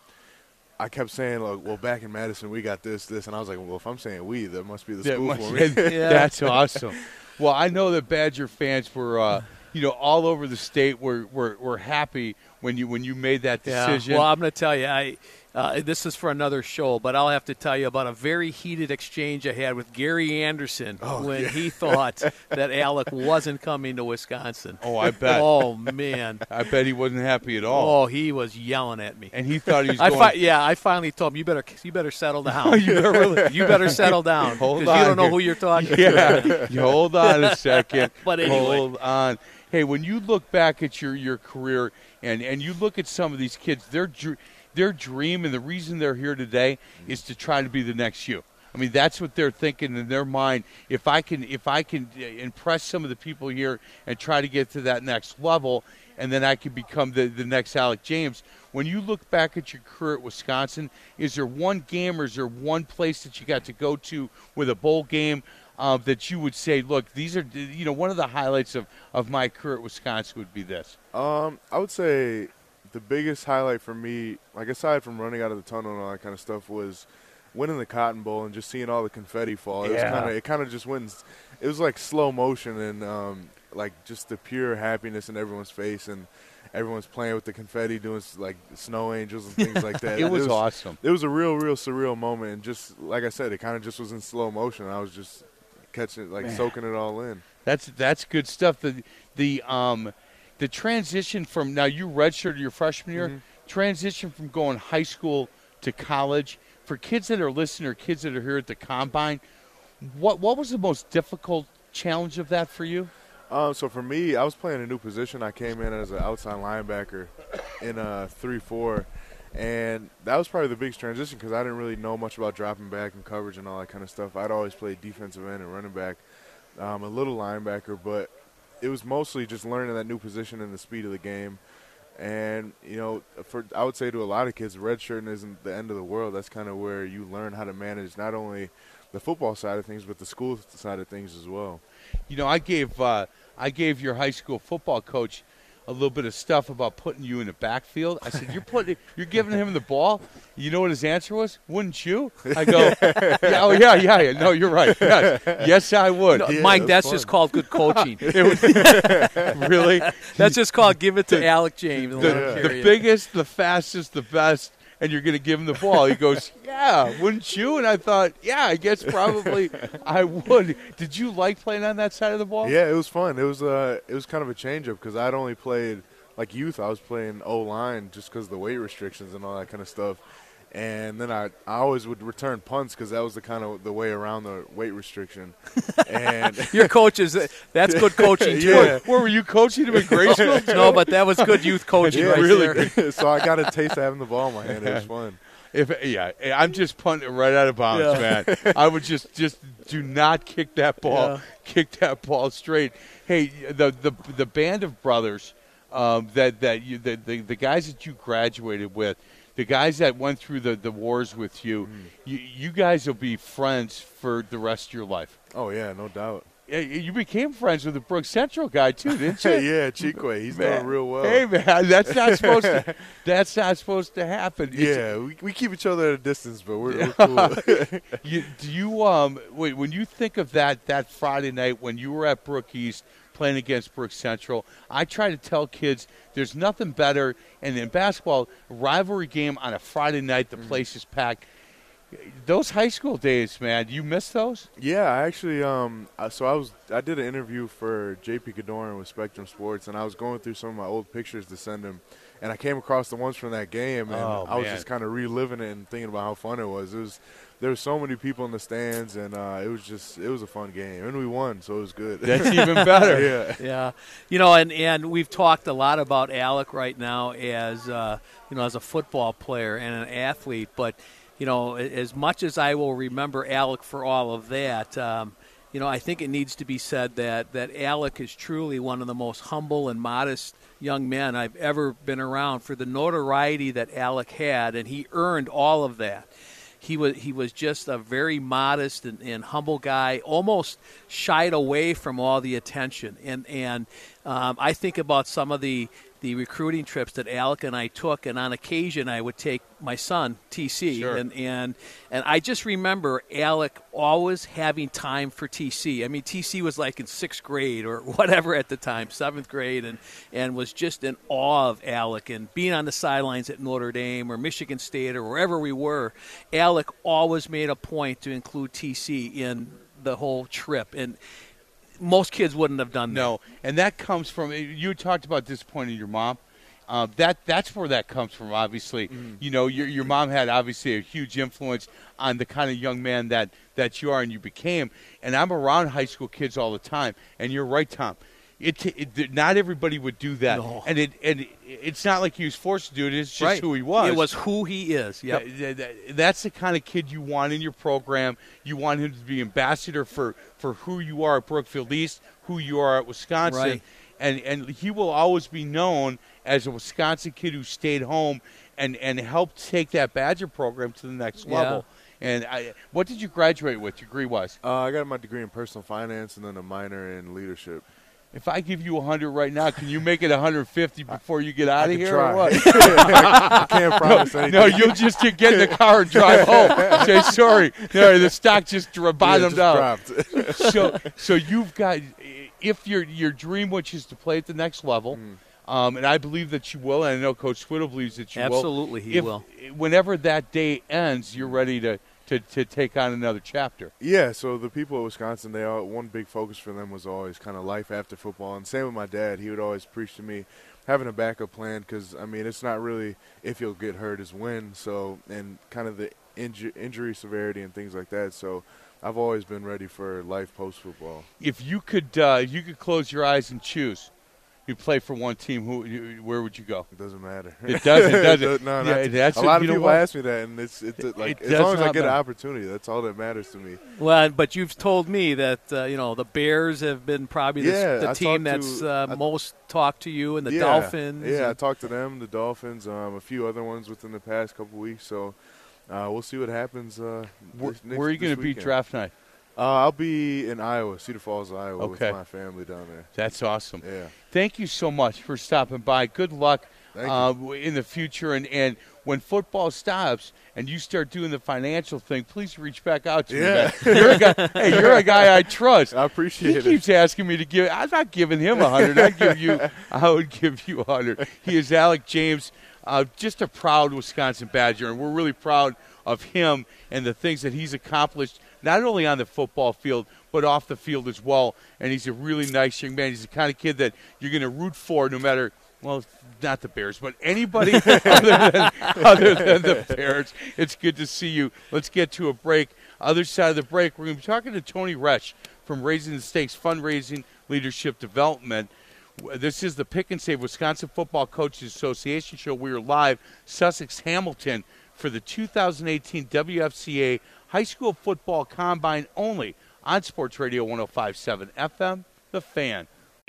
I kept saying, like, well, back in Madison, we got this, this. And I was like, well, if I'm saying we, that must be the That school must- for me. Yeah. That's awesome. Well, I know that Badger fans were, uh, you know, all over the state were, were, were happy when you when you made that decision. Yeah. Well, I'm going to tell you, I uh, this is for another show, but I'll have to tell you about a very heated exchange I had with Gary Anderson Oh, when yeah. he thought that Alec wasn't coming to Wisconsin. Oh, I bet. Oh, man. I bet he wasn't happy at all. Oh, he was yelling at me. And he thought he was I going. fi- yeah, I finally told him, you better you better settle down. you better really- You better settle down Hold because you on don't know here. who you're talking to. Yeah, you hold on a second. But anyway. Hold on. Hey, when you look back at your, your career and, and you look at some of these kids, their dr- their dream and the reason they're here today is to try to be the next you. I mean, that's what they're thinking in their mind. If I can, if I can impress some of the people here and try to get to that next level, and then I can become the, the next Alec James. When you look back at your career at Wisconsin, is there one game or is there one place that you got to go to with a bowl game uh, that you would say, look, these are, you know, one of the highlights of, of my career at Wisconsin would be this? Um, I would say the biggest highlight for me, like aside from running out of the tunnel and all that kind of stuff, was winning the Cotton Bowl and just seeing all the confetti fall. It Yeah. was kind of, it kind of just went. It was like slow motion and um, like just the pure happiness in everyone's face, and everyone's playing with the confetti, doing like snow angels and things like that. It was awesome. It was a real, real surreal moment, and just like I said, it kind of just was in slow motion. I was just catching it, like Man. soaking it all in. That's that's good stuff. The the um the transition from now you redshirted your freshman year, Mm-hmm. transition from going high school to college. For kids that are listening or kids that are here at the Combine, what what was the most difficult challenge of that for you? Um, so for me, I was playing a new position. I came in as an outside linebacker in a three four, and that was probably the biggest transition because I didn't really know much about dropping back and coverage and all that kind of stuff. I'd always played defensive end and running back, um, a little linebacker, but it was mostly just learning that new position and the speed of the game. And, you know, for I would say to a lot of kids, redshirting isn't the end of the world. That's kind of where you learn how to manage not only the football side of things, but the school side of things as well. You know, I gave uh, I gave your high school football coach a little bit of stuff about putting you in the backfield. I said, "You're putting, you're giving him the ball." You know what his answer was? Wouldn't you? I go, yeah, "Oh yeah, yeah, yeah. No, you're right. Yes, yes I would." No, Yeah, Mike, that's that's fun. just called good coaching. It was, really, That's just called give it to Alec James. and let him the, carry the it. biggest, the fastest, the best, and you're going to give him the ball. He goes, "Yeah, wouldn't you?" And I thought, "Yeah, I guess probably I would." Did you like playing on that side of the ball? Yeah, it was fun. It was uh, it was kind of a change up because I'd only played like youth. I was playing O line just because of the weight restrictions and all that kind of stuff. And then I, I always would return punts because that was the kind of the way around the weight restriction. And Your coaches, that's good coaching, too. Yeah. Where were you coaching him in grade school? No, but that was good youth coaching yeah, right really. there. So I got a taste of having the ball in my hand. It was fun. If yeah, I'm just punting it right out of bounds, Yeah. man. I would just just do not kick that ball. Yeah. Kick that ball straight. Hey, the the the band of brothers um, that that you the, the the guys that you graduated with, the guys that went through the, the wars with you, Mm. you, you guys will be friends for the rest of your life. Oh, yeah, no doubt. Yeah, you became friends with the Brooks Central guy too, didn't you? yeah, Chique, he's Man. doing real well. Hey man, that's not supposed to. That's not supposed to happen. It's- yeah, we, we keep each other at a distance, but we're, we're cool. You, do you um wait, when you think of that that Friday night when you were at Brook East playing against Brook Central, I try to tell kids there's nothing better, and in basketball, a rivalry game on a Friday night, the place is packed. Those high school days, man, you miss those? Yeah, I actually, um, I- so I was, I did an interview for J P Godorin with Spectrum Sports, and I was going through some of my old pictures to send him, and I came across the ones from that game, and Oh, I was man. just kind of reliving it and thinking about how fun it was. It was, there were so many people in the stands, and uh, it was just, it was a fun game, and we won, so it was good. That's even better. yeah. Yeah, you know, and, and we've talked a lot about Alec right now as uh, you know as a football player and an athlete. But you know, as much as I will remember Alec for all of that, um, you know, I think it needs to be said that that Alec is truly one of the most humble and modest young men I've ever been around for the notoriety that Alec had, and he earned all of that. He was he was just a very modest and, and humble guy, almost shied away from all the attention. And and um, I think about some of the, the recruiting trips that Alec and I took, and on occasion I would take my son, T C. Sure. And, and and I just remember Alec always having time for T C. I mean, T C was like in sixth grade or whatever at the time, seventh grade, and, and was just in awe of Alec. And being on the sidelines at Notre Dame or Michigan State or wherever we were, Alec always made a point to include T C in the whole trip. And most kids wouldn't have done that. No, and that comes from you talked about disappointing your mom. Uh, that that's where that comes from. Obviously, Mm-hmm. you know your your mom had obviously a huge influence on the kind of young man that that you are and you became. And I'm around high school kids all the time, and you're right, Tom. It, it not everybody would do that, No. and it and it's not like he was forced to do it. It's just Right. who he was. It was who he is. Yep. Th- th- th- That's the kind of kid you want in your program. You want him to be ambassador for, for who you are at Brookfield East, who you are at Wisconsin. Right. And and he will always be known as a Wisconsin kid who stayed home and, and helped take that Badger program to the next Yeah. level. And I, what did you graduate with, degree-wise? Uh, I got my degree in personal finance and then a minor in leadership. If I give you one hundred right now, can you make it one hundred fifty before you get out I of can here try. or what? I can't promise anything. No, you'll just get in the car and drive home. Say, sorry, no, the stock just dro- bottomed yeah, out. dropped. so, so you've got, if your your dream, which is to play at the next level, Mm. um, and I believe that you will, and I know Coach Swiddle believes that you will. Absolutely, he if, will. Whenever that day ends, you're ready to, to, to take on another chapter. Yeah, so the people of Wisconsin, they all, one big focus for them was always kind of life after football. And same with my dad. He would always preach to me having a backup plan because, I mean, it's not really if you'll get hurt, it's when. So, and kind of the inju- injury severity and things like that. So I've always been ready for life post-football. If you could, uh, if you could close your eyes and choose, you play for one team, who, you, where would you go? It doesn't matter. It doesn't, does it? no, Yeah, not, that's a what- lot of you know people what? ask me that, and it's, it's like It as does long as I not get an matter. opportunity, that's all that matters to me. Well, but you've told me that uh, you know the Bears have been probably the, Yeah, the I team talked that's to- uh, I- most talked to you, and the yeah, Dolphins. Yeah, I and- talked to them, the Dolphins, um, a few other ones within the past couple weeks. So uh, we'll see what happens. Uh, Where, this, next, where are you going to be weekend. draft night? Uh, I'll be in Iowa, Cedar Falls, Iowa, Okay. with my family down there. That's awesome. Yeah. Thank you so much for stopping by. Good luck Thank you. uh, in the future. And, and when football stops and you start doing the financial thing, please reach back out to Yeah. me. You're a guy, hey, you're a guy I trust. I appreciate he it. keeps asking me to give. I'm not giving him a hundred. I give you. I would give you a hundred. He is Alec James, uh, just a proud Wisconsin Badger, and we're really proud of him and the things that he's accomplished, not only on the football field but off the field as well. And he's a really nice young man. He's the kind of kid that you're going to root for, no matter. Well, not the Bears, but anybody other, than, other than the Bears. It's good to see you. Let's get to a break. Other side of the break, we're going to be talking to Tony Resch from Raising the Stakes Fundraising Leadership Development. This is the Pick and Save Wisconsin Football Coaches Association show. We are live, Sussex Hamilton, for the two thousand eighteen W F C A High School Football Combine only on Sports Radio one oh five point seven F M, The Fan.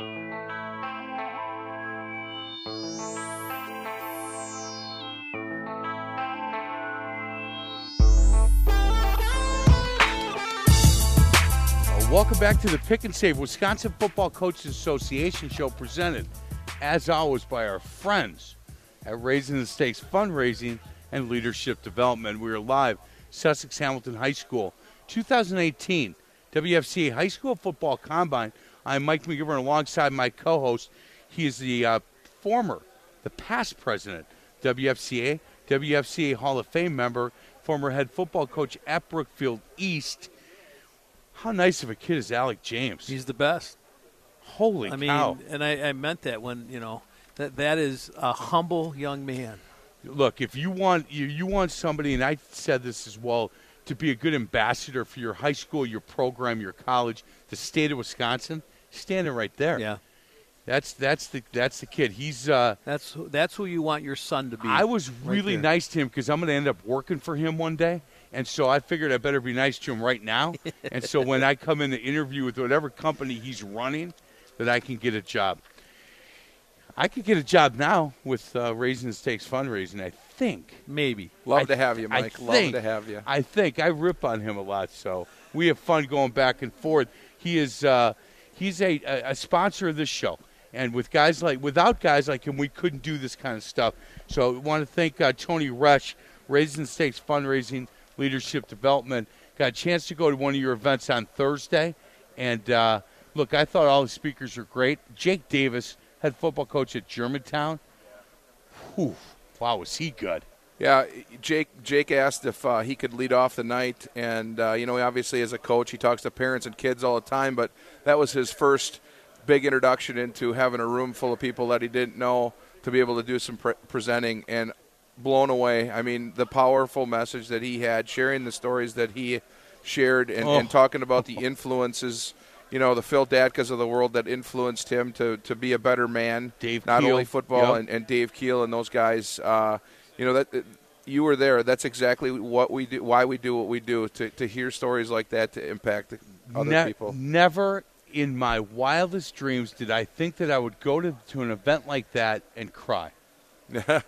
Welcome back to the Pick and Save Wisconsin Football Coaches Association show, presented, as always, by our friends at Raising the Stakes Fundraising and Leadership Development. We are live, Sussex Hamilton High School, two thousand eighteen W F C A High School Football Combine. I'm Mike McGivern alongside my co-host. He is the uh, former, the past president, W F C A, W F C A Hall of Fame member, former head football coach at Brookfield East. How nice of a kid is Alec James? He's the best. Holy I mean, cow. and I, I meant that when, you know, that that is a humble young man. Look, if you want you, you want somebody, and I said this as well, to be a good ambassador for your high school, your program, your college, the state of Wisconsin, standing right there. Yeah. That's that's the that's the kid. He's uh That's who, that's who you want your son to be. I was right really there. nice to him because I'm going to end up working for him one day. And so I figured I better be nice to him right now. And so when I come in to interview with whatever company he's running, that I can get a job. I could get a job now with uh, Raising the Stakes Fundraising, I think. Maybe. Love I- to have you, I Mike. Love think- to have you. I think. I rip on him a lot, so we have fun going back and forth. He is uh, he's a, a, a sponsor of this show. And with guys like without guys like him, we couldn't do this kind of stuff. So I want to thank uh, Tony Resch, Raising the Stakes Fundraising Leadership Development. Got a chance to go to one of your events on Thursday. And, uh, look, I thought all the speakers were great. Jake Davis, head football coach at Germantown. Whew. Wow, was he good. Yeah, Jake Jake asked if uh, he could lead off the night. And, uh, you know, obviously as a coach, he talks to parents and kids all the time. But that was his first big introduction into having a room full of people that he didn't know to be able to do some pre- presenting. And blown away. I mean, the powerful message that he had, sharing the stories that he shared, and, Oh. and talking about the influences, you know, the Phil Datkas of the world that influenced him to, to be a better man. Dave Not Keel. only football Yep. and, and Dave Keel and those guys. Uh, you know, that you were there. That's exactly what we do, why we do what we do, to, to hear stories like that to impact other Ne- people. Never in my wildest dreams did I think that I would go to, to an event like that and cry.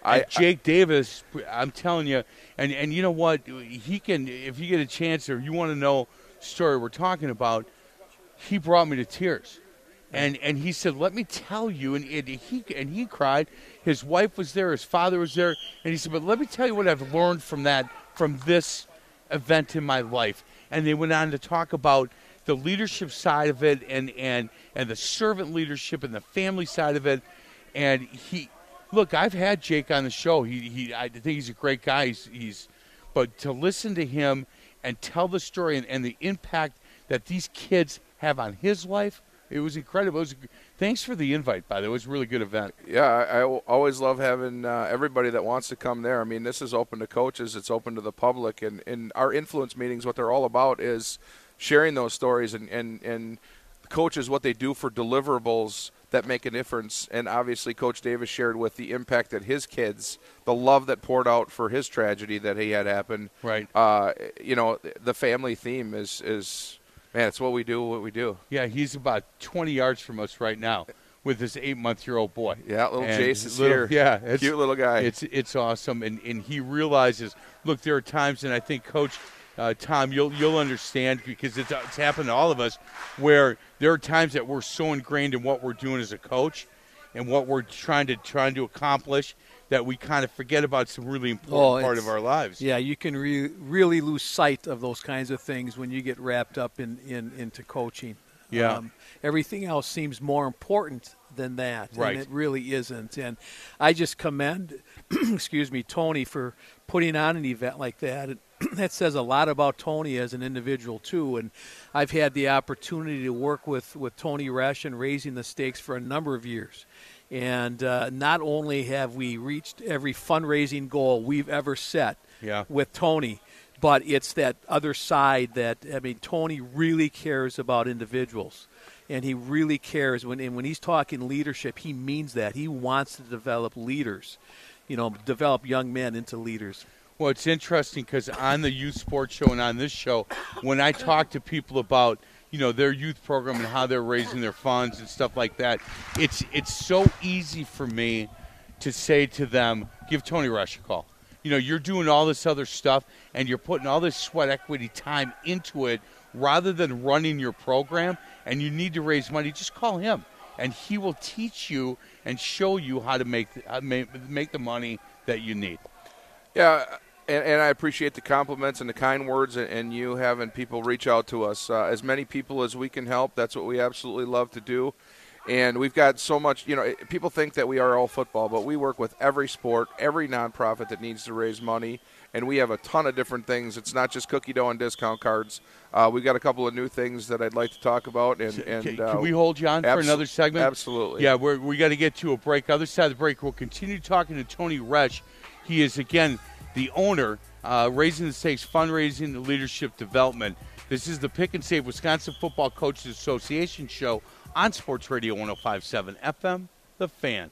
I, Jake Davis, I'm telling you, and, and you know what? He can, if you get a chance or you want to know the story we're talking about, he brought me to tears. And and he said, let me tell you, and, and he and he cried. His wife was there, his father was there, and he said, but let me tell you what I've learned from that, from this event in my life. And they went on to talk about the leadership side of it and, and, and the servant leadership and the family side of it. And he, look, I've had Jake on the show. He, he I think he's a great guy. He's, he's but to listen to him and tell the story and, and the impact that these kids have on his life, it was incredible. It was, thanks for the invite, by the way. It was a really good event. Yeah, I, I always love having uh, everybody that wants to come there. I mean, this is open to coaches. It's open to the public. And, and our influence meetings, what they're all about is sharing those stories and, and, and coaches, what they do for deliverables that make a difference. And obviously Coach Davis shared with the impact that his kids, the love that poured out for his tragedy that he had happen. Right. Uh, you know, the family theme is, is – man, it's what we do, what we do. Yeah, he's about twenty yards from us right now with this eight-month-year-old boy. Yeah, little and Jace is little, here. Yeah, it's, cute little guy. It's it's awesome, and, and he realizes. Look, there are times, and I think Coach uh, Tom, you'll you'll understand because it's it's happened to all of us, where there are times that we're so ingrained in what we're doing as a coach, and what we're trying to trying to accomplish, that we kind of forget about some really important oh, part of our lives. Yeah, you can re- really lose sight of those kinds of things when you get wrapped up in, in into coaching. Yeah. Um, everything else seems more important than that, right. and it really isn't. And I just commend, excuse me, Tony for putting on an event like that. And that says a lot about Tony as an individual, too. And I've had the opportunity to work with, with Tony Resch and Raising the Stakes for a number of years. And uh, not only have we reached every fundraising goal we've ever set yeah. with Tony, but it's that other side that, I mean, Tony really cares about individuals. And he really cares. When, and when he's talking leadership, he means that. He wants to develop leaders, you know, develop young men into leaders. Well, it's interesting because on the youth sports show and on this show, when I talk to people about, you know, their youth program and how they're raising their funds and stuff like that, it's it's so easy for me to say to them, give Tony Resch a call. You know, you're doing all this other stuff and you're putting all this sweat equity time into it rather than running your program, and you need to raise money, just call him. And he will teach you and show you how to make uh, make, make the money that you need. Yeah, and, and I appreciate the compliments and the kind words and, and you having people reach out to us. Uh, as many people as we can help, that's what we absolutely love to do. And we've got so much, you know, people think that we are all football, but we work with every sport, every nonprofit that needs to raise money, and we have a ton of different things. It's not just cookie dough and discount cards. Uh, we've got a couple of new things that I'd like to talk about. And, and Can, uh, can we hold you on for abso- another segment? Absolutely. Yeah, we're, we got to get to a break. Other side of the break, we'll continue talking to Tony Resch. He is, again, the owner, uh, Raising the Stakes, fundraising, and leadership development. This is the Pick and Save Wisconsin Football Coaches Association show on Sports Radio one oh five point seven F M, The Fan.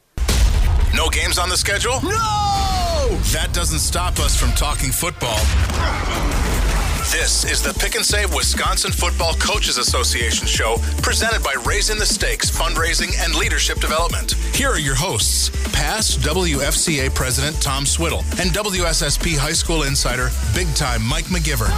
No games on the schedule? No! That doesn't stop us from talking football. This is the Pick and Save Wisconsin Football Coaches Association show, presented by Raising the Stakes Fundraising and Leadership Development. Here are your hosts, past W F C A President Tom Swiddle and W S S P High School Insider, big-time Mike McGivern.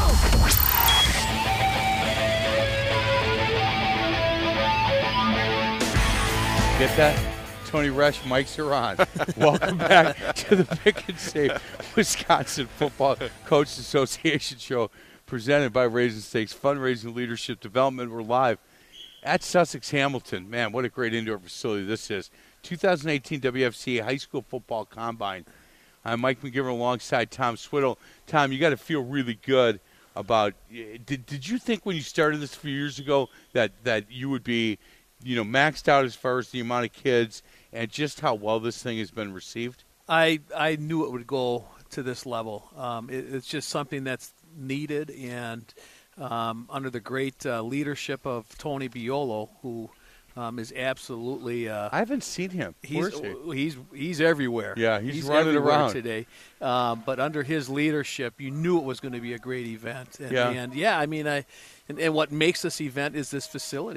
Get that? Tony Resch, Mike Saran. Welcome back to the Pick and Save Wisconsin Football Coaches Association show, presented by Raising Stakes Fundraising Leadership Development. We're live at Sussex Hamilton. Man, what a great indoor facility this is. twenty eighteen W F C A High School Football Combine. I'm Mike McGivern alongside Tom Swiddle. Tom, you got to feel really good about did, – did you think when you started this a few years ago that, that you would be – you know, maxed out as far as the amount of kids and just how well this thing has been received? I I knew it would go to this level. Um, it, it's just something that's needed, and um, under the great uh, leadership of Tony Biolo, who um, is absolutely. Uh, I haven't seen him. He's Where is he? he's he's everywhere. Yeah, he's, he's running everywhere around today. Um, but under his leadership, you knew it was going to be a great event. And yeah, and, yeah I mean, I and, and what makes this event is this facility.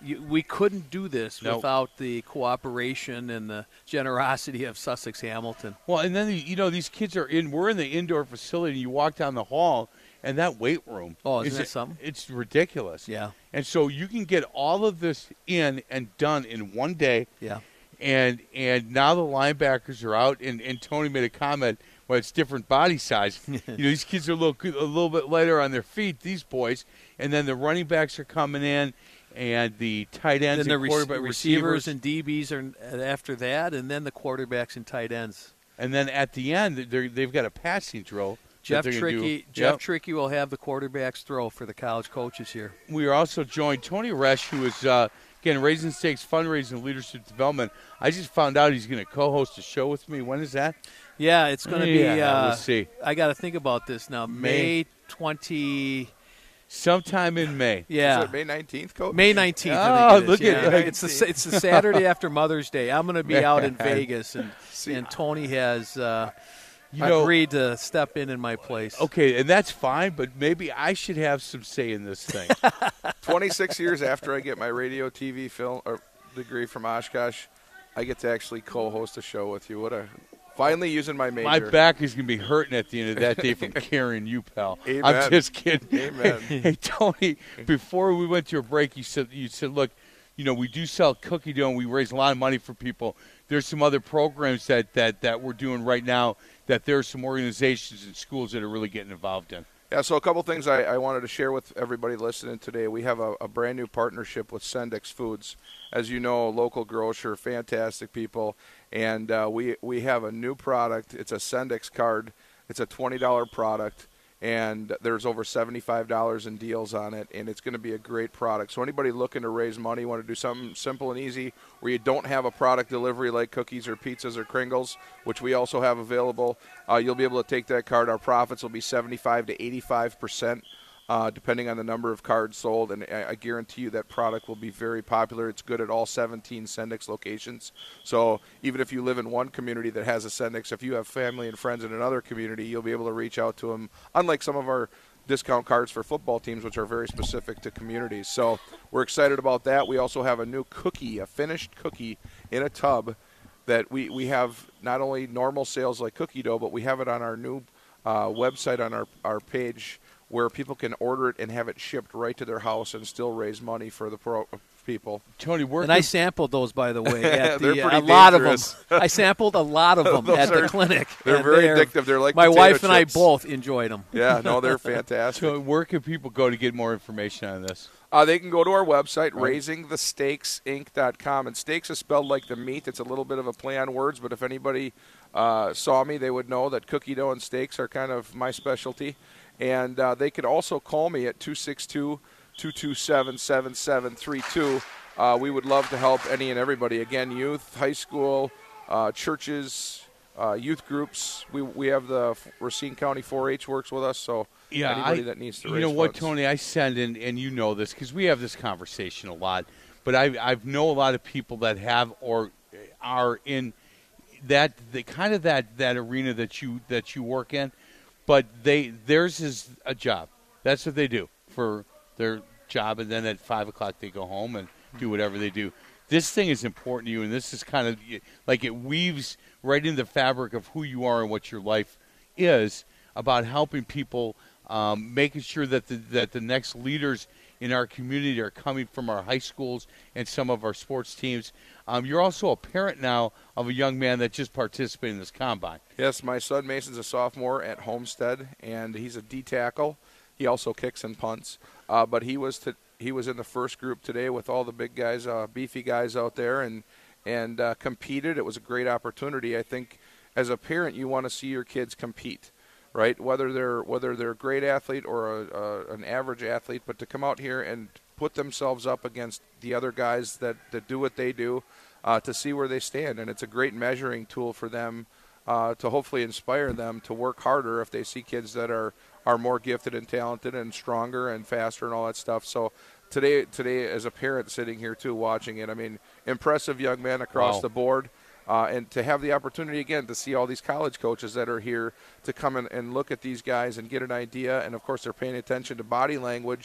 you, we couldn't do this Nope. without the cooperation and the generosity of Sussex Hamilton. Well, and then, you know, these kids are in, we're in the indoor facility. You walk down the hall, and that weight room. Oh, isn't is that something? It's ridiculous. Yeah. And so you can get all of this in and done in one day. Yeah. And and now the linebackers are out, and, and Tony made a comment, well, it's different body size. you know, these kids are a little a little bit lighter on their feet, these boys. And then the running backs are coming in, and the tight ends and the and rec- quarterback receivers receivers. and D Bs are after that, and then the quarterbacks and tight ends. And then at the end, they're, they've got a passing drill. Jeff that they're gonna Trickey, do. Jeff Yep. Trickey will have the quarterbacks throw for the college coaches here. We are also joined Tony Resch, who is uh, again Raising Stakes fundraising and leadership development. I just found out he's going to co-host a show with me. When is that? Yeah, it's going to Yeah, be. Uh, we'll see. I got to think about this now. May- May twenty. Sometime in May. Yeah, Is it May nineteenth, Coach? May nineteenth. Oh, I think it is. look yeah. at- it's the it's the Saturday after Mother's Day. I'm going to be out in Vegas, and and Tony has uh, You know, agreed to step in in my place. okay, and that's fine, but maybe I should have some say in this thing. twenty-six years after I get my radio, T V, film or degree from Oshkosh, I get to actually co-host a show with you. What a finally using my major. My back is going to be hurting at the end of that day from carrying you, pal. Amen. I'm just kidding. Amen. Hey, hey, Tony, before we went to a break, you said, you said, look, you know, we do sell cookie dough and we raise a lot of money for people. There's some other programs that, that, that we're doing right now that there are some organizations and schools that are really getting involved in. Yeah, so a couple things I, I wanted to share with everybody listening today. We have a, a brand new partnership with Sendix Foods. As you know, a local grocer, fantastic people, and uh, we we have a new product. It's a Sendix card. It's a twenty dollars product, and there's over seventy-five dollars in deals on it, and it's going to be a great product. So anybody looking to raise money, want to do something simple and easy where you don't have a product delivery like cookies or pizzas or Kringles, which we also have available, uh, you'll be able to take that card. Our profits will be seventy-five to eighty-five percent. Uh, depending on the number of cards sold, and I, I guarantee you that product will be very popular. It's good at all seventeen Sendix locations. So even if you live in one community that has a Sendix, if you have family and friends in another community, you'll be able to reach out to them, unlike some of our discount cards for football teams, which are very specific to communities. So we're excited about that. We also have a new cookie, a finished cookie in a tub that we, we have not only normal sales like cookie dough, but we have it on our new uh, website on our, our page where people can order it and have it shipped right to their house and still raise money for the pro- people. Tony, where And I sampled those, by the way. At They're the, pretty a lot dangerous. of them. I sampled a lot of them Those at the are- clinic. they're and very addictive. They're like my potato wife and I chips. both enjoyed them. Yeah, no, they're fantastic. So where can people go to get more information on this? Uh, they can go to our website, raising the stakes inc dot com. And steaks is spelled like the meat. It's a little bit of a play on words, but if anybody uh, saw me, they would know that cookie dough and steaks are kind of my specialty. And uh, they could also call me at two six two, two two seven, seven seven three two. Uh, we would love to help any and everybody. Again, youth, high school, uh, churches, uh, youth groups. We we have the Racine County four H works with us, so Yeah, anybody I, that needs to you raise know what, funds. Tony, I send in, and you know this because we have this conversation a lot. But I I know a lot of people that have or are in that the kind of that, that arena that you that you work in, but they theirs is a job. That's what they do for their job, and then at five o'clock they go home and do whatever they do. This thing is important to you, and this is kind of like it weaves right into the fabric of who you are and what your life is about helping people, um, making sure that the, that the next leaders in our community are coming from our high schools and some of our sports teams. Um, you're also a parent now of a young man that just participated in this combine. Yes, my son Mason's a sophomore at Homestead, and he's a D tackle. He also kicks and punts, uh, but he was to, he was in the first group today with all the big guys, uh, beefy guys out there, and and uh, competed. It was a great opportunity. I think as a parent, you want to see your kids compete, right? Whether they're whether they're a great athlete or a, a, an average athlete, but to come out here and put themselves up against the other guys that, that do what they do, uh, to see where they stand, and it's a great measuring tool for them. Uh, to hopefully inspire them to work harder if they see kids that are, are more gifted and talented and stronger and faster and all that stuff. So today, today as a parent sitting here too watching it, I mean, impressive young men across Wow. the board. Uh, and to have the opportunity again to see all these college coaches that are here to come in and look at these guys and get an idea. And, of course, they're paying attention to body language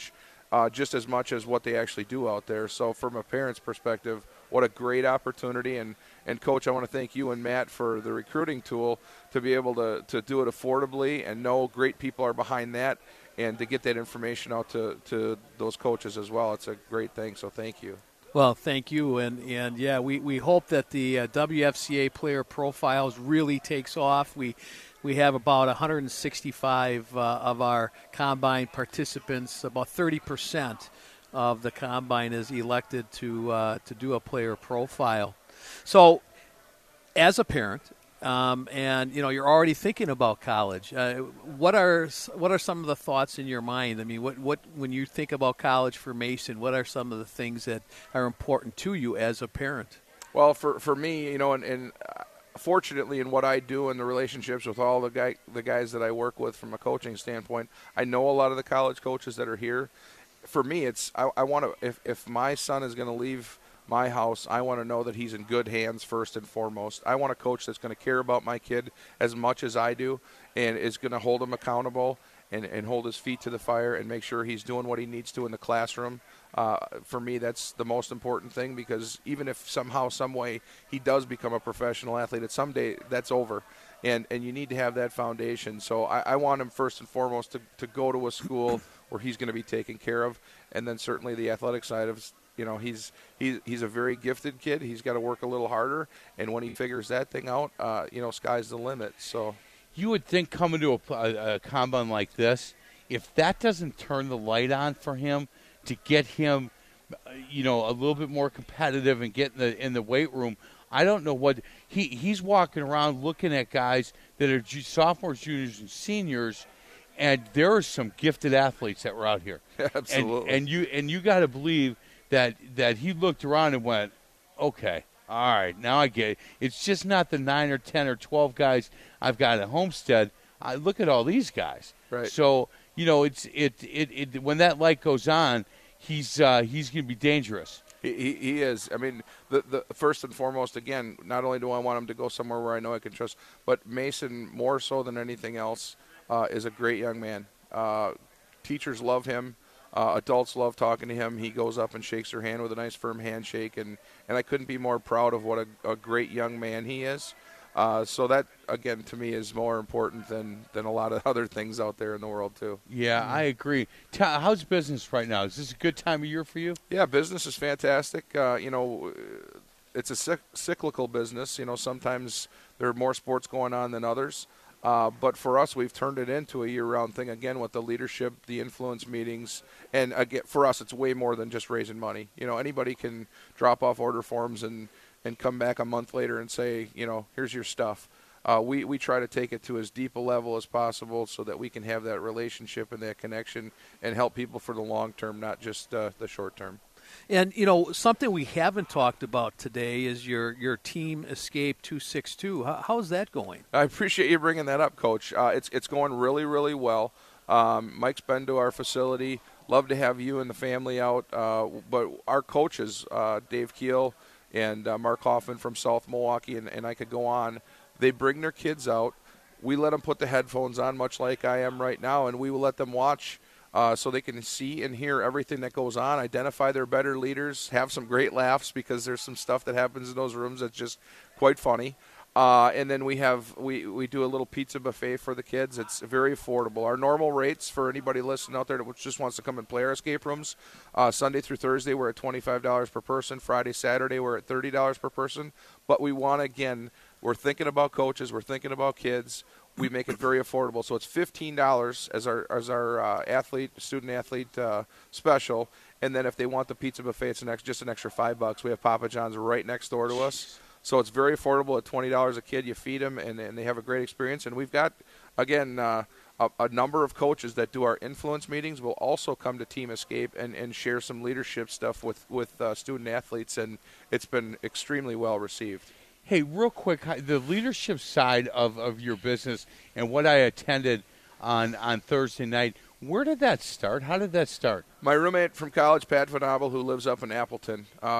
uh, just as much as what they actually do out there. So from a parent's perspective, what a great opportunity. And, and Coach, I want to thank you and Matt for the recruiting tool to be able to, to do it affordably and know great people are behind that and to get that information out to, to those coaches as well. It's a great thing, so thank you. Well, thank you, and and yeah, we, we hope that the uh, W F C A player profiles really takes off. We we have about one hundred sixty-five uh, of our combine participants. About thirty percent of the combine is elected to uh, to do a player profile. So, as a parent, um, and you know you're already thinking about college. Uh, what are what are some of the thoughts in your mind? I mean, what what when you think about college for Mason, what are some of the things that are important to you as a parent? Well, for for me, you know, and, and uh, fortunately, in what I do and the relationships with all the guy the guys that I work with from a coaching standpoint, I know a lot of the college coaches that are here. For me, it's I, I want to if if my son is going to leave my house, I want to know that he's in good hands first and foremost. I want a coach that's going to care about my kid as much as I do and is going to hold him accountable and, and hold his feet to the fire and make sure he's doing what he needs to in the classroom. Uh, for me, that's the most important thing, because even if somehow, some way he does become a professional athlete, at some day that's over. And and you need to have that foundation. So I, I want him first and foremost to, to go to a school where he's going to be taken care of, and then certainly the athletic side of You know, he's he's he's a very gifted kid. He's got to work a little harder, and when he figures that thing out, uh, you know, sky's the limit. So, you would think coming to a, a, a combine like this, if that doesn't turn the light on for him to get him, you know, a little bit more competitive and get in the in the weight room, I don't know what he he's walking around looking at guys that are ju- sophomores, juniors, and seniors. And there are some gifted athletes that were out here. Absolutely. And, and you and you got to believe that that he looked around and went, okay, all right, now I get it. It's just not the nine or ten or twelve guys I've got at Homestead. I look at all these guys. Right. So you know, it's it it, it when that light goes on, he's uh, he's going to be dangerous. He, he he is. I mean, the the first and foremost, again, not only do I want him to go somewhere where I know I can trust, but Mason, more so than anything else, uh, is a great young man. Uh, teachers love him. Uh, adults love talking to him. He goes up and shakes their hand with a nice firm handshake, and, and I couldn't be more proud of what a, a great young man he is. Uh, so that, again, to me is more important than, than a lot of other things out there in the world, too. Yeah, I agree. T- how's business right now? Is this a good time of year for you? Yeah, business is fantastic. Uh, you know, it's a cyc- cyclical business. You know, sometimes there are more sports going on than others. Uh, but for us, we've turned it into a year-round thing, again, with the leadership, the influence meetings. And, again, for us, it's way more than just raising money. You know, anybody can drop off order forms and, and come back a month later and say, you know, here's your stuff. Uh, we, we try to take it to as deep a level as possible so that we can have that relationship and that connection and help people for the long term, not just uh, the short term. And, you know, something we haven't talked about today is your, your Team Escape two sixty-two. How, how's that going? I appreciate you bringing that up, Coach. Uh, it's it's going really, really well. Um, Mike's been to our facility. Love to have you and the family out. Uh, but our coaches, uh, Dave Keel and uh, Mark Hoffman from South Milwaukee, and, and I could go on, they bring their kids out. We let them put the headphones on, much like I am right now, and we will let them watch Uh, so they can see and hear everything that goes on, identify their better leaders, have some great laughs because there's some stuff that happens in those rooms that's just quite funny. Uh, and then we have we, we do a little pizza buffet for the kids. It's very affordable. Our normal rates for anybody listening out there that just wants to come and play our escape rooms, uh, Sunday through Thursday we're at twenty-five dollars per person. Friday, Saturday we're at thirty dollars per person. But we want, again, we're thinking about coaches, we're thinking about kids. We make it very affordable, so it's fifteen dollars as our as our uh, athlete, student athlete uh, special, and then if they want the pizza buffet, it's an ex- just an extra five bucks. We have Papa John's right next door to us, so it's very affordable at twenty dollars a kid. You feed them, and, and they have a great experience. And we've got, again, uh, a, a number of coaches that do our influence meetings will also come to Team Escape and, and share some leadership stuff with with uh, student athletes, and it's been extremely well received. Hey, real quick, the leadership side of, of your business and what I attended on, on Thursday night, where did that start? How did that start? My roommate from college, Pat Venable, who lives up in Appleton, uh,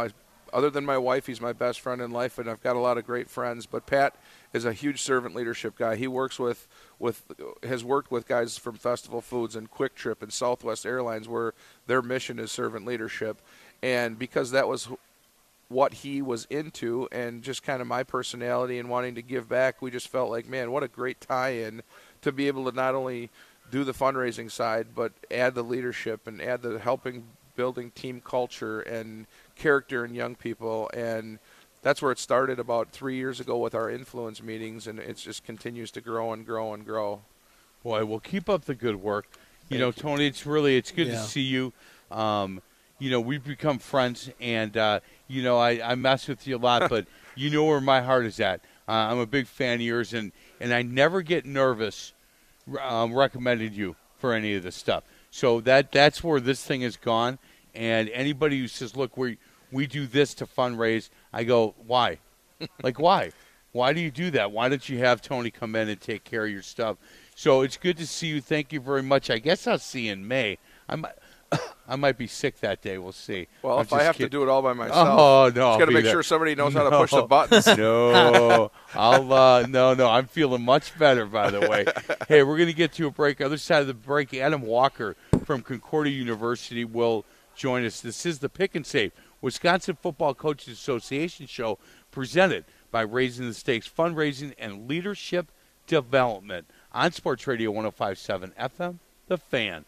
other than my wife, he's my best friend in life, and I've got a lot of great friends. But Pat is a huge servant leadership guy. He works with, with has worked with guys from Festival Foods and Quick Trip and Southwest Airlines, where their mission is servant leadership. And because that was what he was into and just kind of my personality and wanting to give back, we just felt like, man, what a great tie-in to be able to not only do the fundraising side, but add the leadership and add the helping building team culture and character in young people. And that's where it started about three years ago with our influence meetings, and it just continues to grow and grow and grow. Boy, well, keep up the good work. You Thank know, you. Tony, it's really, it's good yeah. to see you. Um, you know, we've become friends, and, uh, you know, I, I mess with you a lot, but you know where my heart is at. Uh, I'm a big fan of yours, and, and I never get nervous um, recommending you for any of this stuff. So that that's where this thing has gone. And anybody who says, look, we we do this to fundraise, I go, why? Like, why? Why do you do that? Why don't you have Tony come in and take care of your stuff? So it's good to see you. Thank you very much. I guess I'll see you in May. I might, I might be sick that day. We'll see. Well, I'm if I have kidding. to do it all by myself, oh, no, just got to make there. sure somebody knows no. how to push the buttons. No, I'll, uh, no, no. I'm feeling much better, by the way. Hey, we're going to get to a break. Other side of the break, Adam Walker from Concordia University will join us. This is the Pick and Save Wisconsin Football Coaches Association show presented by Raising the Stakes Fundraising and Leadership Development on Sports Radio one oh five point seven F M, The Fan.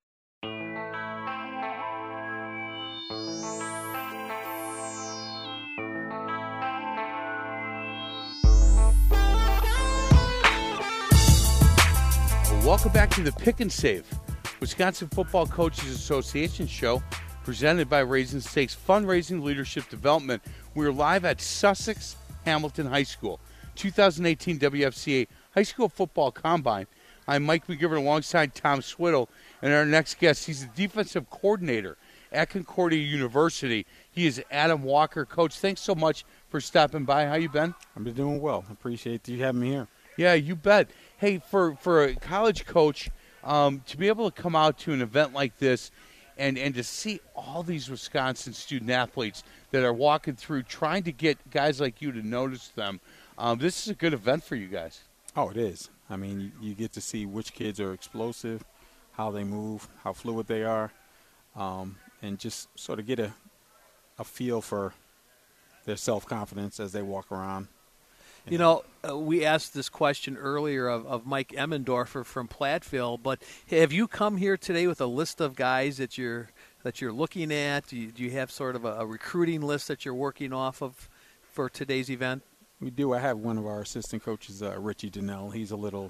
Welcome back to the Pick and Save Wisconsin Football Coaches Association show presented by Raising the Stakes Fundraising Leadership Development. We're live at Sussex Hamilton High School, two thousand eighteen W F C A High School Football Combine. I'm Mike McGivern alongside Tom Swiddle, and our next guest, he's the defensive coordinator at Concordia University. He is Adam Walker. Coach, thanks so much for stopping by. How you been? I've been doing well. Appreciate you having me here. Yeah, you bet. Hey, for, for a college coach, um, to be able to come out to an event like this and, and to see all these Wisconsin student athletes that are walking through trying to get guys like you to notice them, um, this is a good event for you guys. Oh, it is. I mean, you, you get to see which kids are explosive, how they move, how fluid they are, um, and just sort of get a, a feel for their self-confidence as they walk around. You know, uh, we asked this question earlier of, of Mike Emmendorfer from Platteville, but have you come here today with a list of guys that you're that you're looking at? Do you, do you have sort of a, a recruiting list that you're working off of for today's event? We do. I have one of our assistant coaches, uh, Richie Donnell. He's a little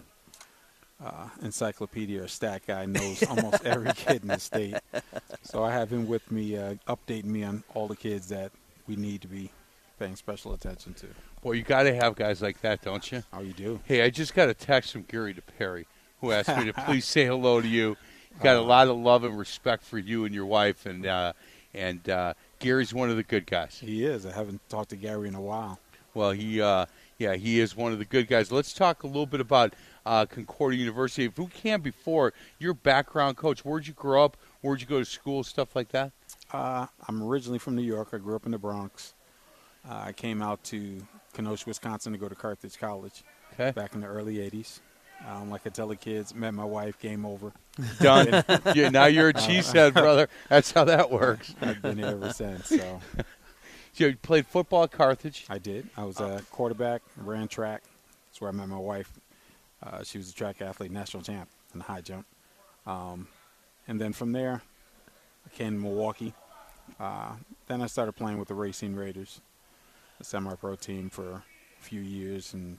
uh, encyclopedia or stat guy, knows almost every kid in the state. So I have him with me, uh, updating me on all the kids that we need to be paying special attention to. Well, you got to have guys like that, don't you? Oh, you do. Hey, I just got a text from Gary DePerry, who asked me to please say hello to you. Got a lot of love and respect for you and your wife, and uh, and uh, Gary's one of the good guys. He is. I haven't talked to Gary in a while. Well, he, uh, yeah, he is one of the good guys. Let's talk a little bit about uh, Concordia University. If we can, before your background, Coach, where'd you grow up? Where'd you go to school? Stuff like that. Uh, I'm originally from New York. I grew up in the Bronx. Uh, I came out to Kenosha, Wisconsin to go to Carthage College okay. back in the early eighties. Um, like I tell the kids, met my wife, game over. Done. yeah, now you're a cheesehead, brother. That's how that works. I've been here ever since. So. You played football at Carthage? I did. I was a quarterback, ran track. That's where I met my wife. Uh, she was a track athlete, national champ in the high jump. Um, and then from there, I came to Milwaukee. Uh, then I started playing with the Racine Raiders, a semi-pro team for a few years, and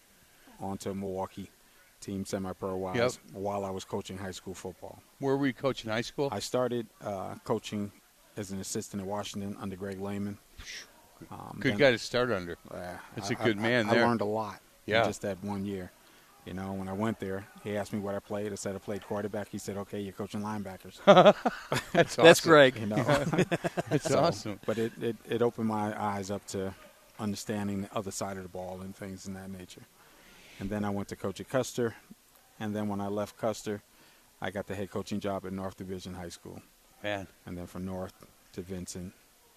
on to Milwaukee team semi-pro while, yep. I was, while I was coaching high school football. Where were you coaching high school? I started uh, coaching as an assistant at Washington under Greg Lehman. Um, good then, guy to start under. Uh, That's I, a good I, man I, there. I learned a lot yeah. in just that one year. You know, when I went there, he asked me what I played. I said I played quarterback. He said, okay, you're coaching linebackers. That's awesome. That's Greg. You know? That's so, awesome. But it, it, it opened my eyes up to understanding the other side of the ball and things in that nature. And then I went to coach at Custer. And then when I left Custer, I got the head coaching job at North Division High School. Man. And then from North to Vincent.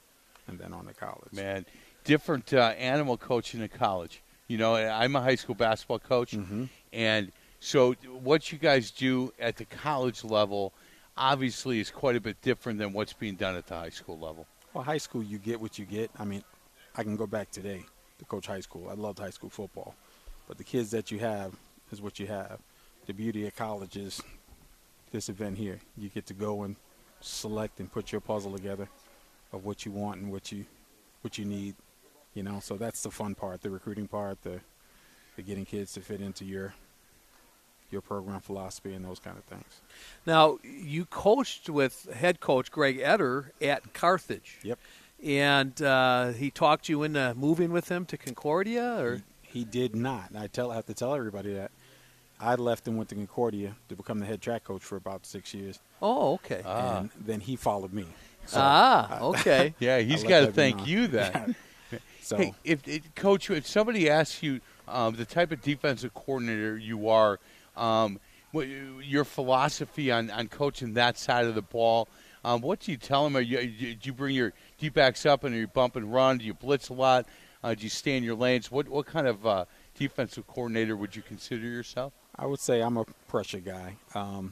and then on to college. Man, different uh, animal coaching in college. You know, I'm a high school basketball coach, Mm-hmm. and so what you guys do at the college level obviously is quite a bit different than what's being done at the high school level. Well, high school, you get what you get. I mean, I can go back today to coach high school. I loved high school football. But the kids that you have is what you have. The beauty of college is this event here. You get to go and select and put your puzzle together of what you want and what you what you need. You know, so that's the fun part, the recruiting part, the, the getting kids to fit into your your program philosophy and those kind of things. Now, you coached with head coach Greg Eder at Carthage. Yep. And uh, he talked you into moving with him to Concordia, or he, he did not. And I tell I have to tell everybody that I left and went to Concordia to become the head track coach for about six years. Oh, okay. Ah. And then he followed me. So ah, okay. Yeah, he's I got to let that be thank known. you then. So Hey, if, if Coach, if somebody asks you um, the type of defensive coordinator you are, um, what, your philosophy on, on coaching that side of the ball, um, what do you tell them? Are you, do you bring your deep backs up and are you bump and run? Do you blitz a lot? Uh, do you stay in your lanes? What what kind of uh, defensive coordinator would you consider yourself? I would say I'm a pressure guy. Um,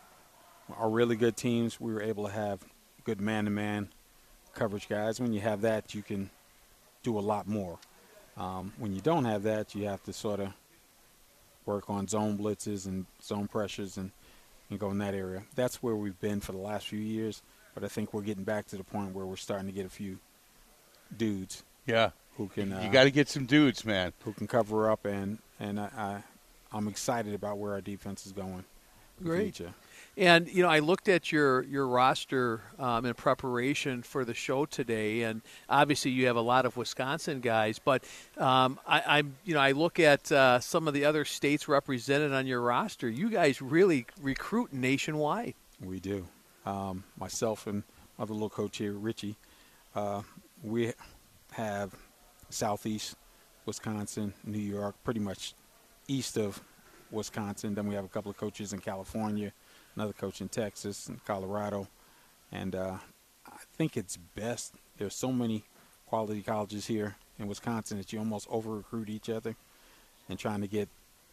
our really good teams, we were able to have good man-to-man coverage guys. When you have that, you can do a lot more. Um, when you don't have that, you have to sort of work on zone blitzes and zone pressures and, and go in that area. That's where we've been for the last few years, but I think we're getting back to the point where we're starting to get a few dudes Yeah, who can uh, you got to get some dudes, man. who can cover up, and and I, I I'm excited about where our defense is going. in the Great. future. And, you know, I looked at your, your roster um, in preparation for the show today, and obviously you have a lot of Wisconsin guys, but um, I, I'm, you know, I look at uh, some of the other states represented on your roster. You guys really recruit nationwide. We do. Um, myself and my other little coach here, Richie, uh, we have Southeast Wisconsin, New York, pretty much east of Wisconsin. Then we have a couple of coaches in California, another coach in Texas and Colorado. And uh, I think it's best. There's so many quality colleges here in Wisconsin that you almost over-recruit each other and trying to get,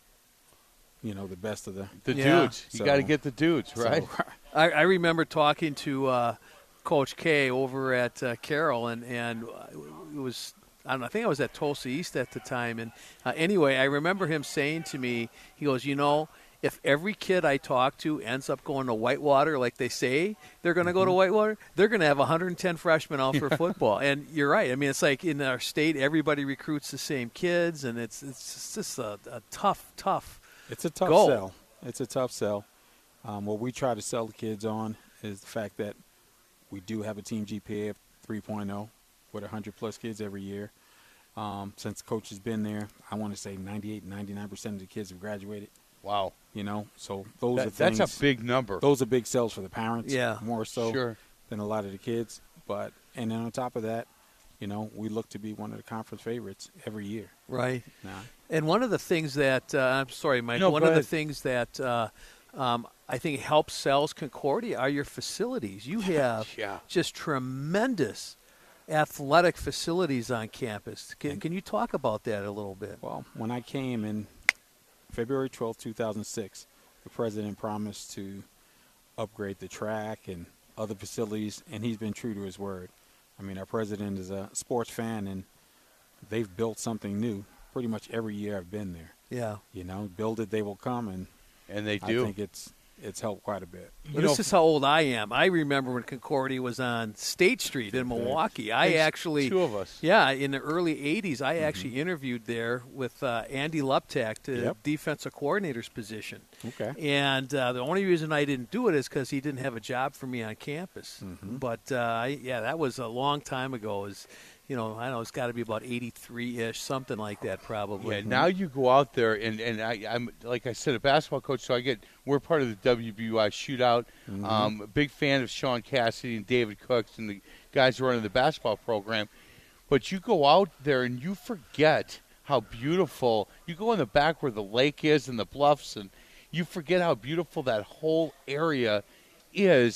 you know, the best of the The Yeah. dudes. You So- got to get the dudes, right? So, I, I remember talking to uh, Coach K over at uh, Carroll, and, and it was – I don't know, I think I was at Tulsa East at the time. And uh, anyway, I remember him saying to me, he goes, you know, if every kid I talk to ends up going to Whitewater like they say they're going to go to Whitewater, they're going to have one hundred ten freshmen out for football. And you're right. I mean, it's like in our state, everybody recruits the same kids, and it's it's just a, a tough, tough It's a tough goal. sell. It's a tough sell. Um, what we try to sell the kids on is the fact that we do have a team G P A of three point oh with one hundred plus kids every year. Um, since the coach has been there, I want to say ninety-eight, ninety-nine percent of the kids have graduated. Wow. You know, so those That- are things. that's a big number. Those are big sales for the parents. Yeah. more so Sure. than a lot of the kids. But and then on top of that, you know, we look to be one of the conference favorites every year. Right. Now, And one of the things that uh, I'm sorry, Mike. No, one go of the ahead. things that uh, um, I think helps sells Concordia are your facilities. You have Yeah. just tremendous athletic facilities on campus. Can, can you talk about that a little bit? well, when I came in February twelfth, two thousand six, the president promised to upgrade the track and other facilities, and he's been true to his word. I mean, our president is a sports fan, and they've built something new pretty much every year I've been there. Yeah. You know, build it, they will come, and And they I do. think it's it's helped quite a bit. Well, You this know- is how old I am. I remember when Concordia was on State Street in Milwaukee. I There's actually, two of us. yeah, in the early eighties, I actually interviewed there with uh, Andy Luptak, the Yep. defensive coordinator's position. Okay. And uh, the only reason I didn't do it is because he didn't have a job for me on campus. Mm-hmm. But uh, I, yeah, that was a long time ago. It was, you know, I don't know, it's got to be about eighty-three-ish, something like that, probably. Yeah, now you go out there, and, and I, I'm like I said, a basketball coach, so I get we're part of the W B U I shootout. Um, a big fan of Sean Cassidy and David Cooks and the guys who are running the basketball program. But you go out there and you forget how beautiful. You go in the back where the lake is and the bluffs, and you forget how beautiful that whole area is.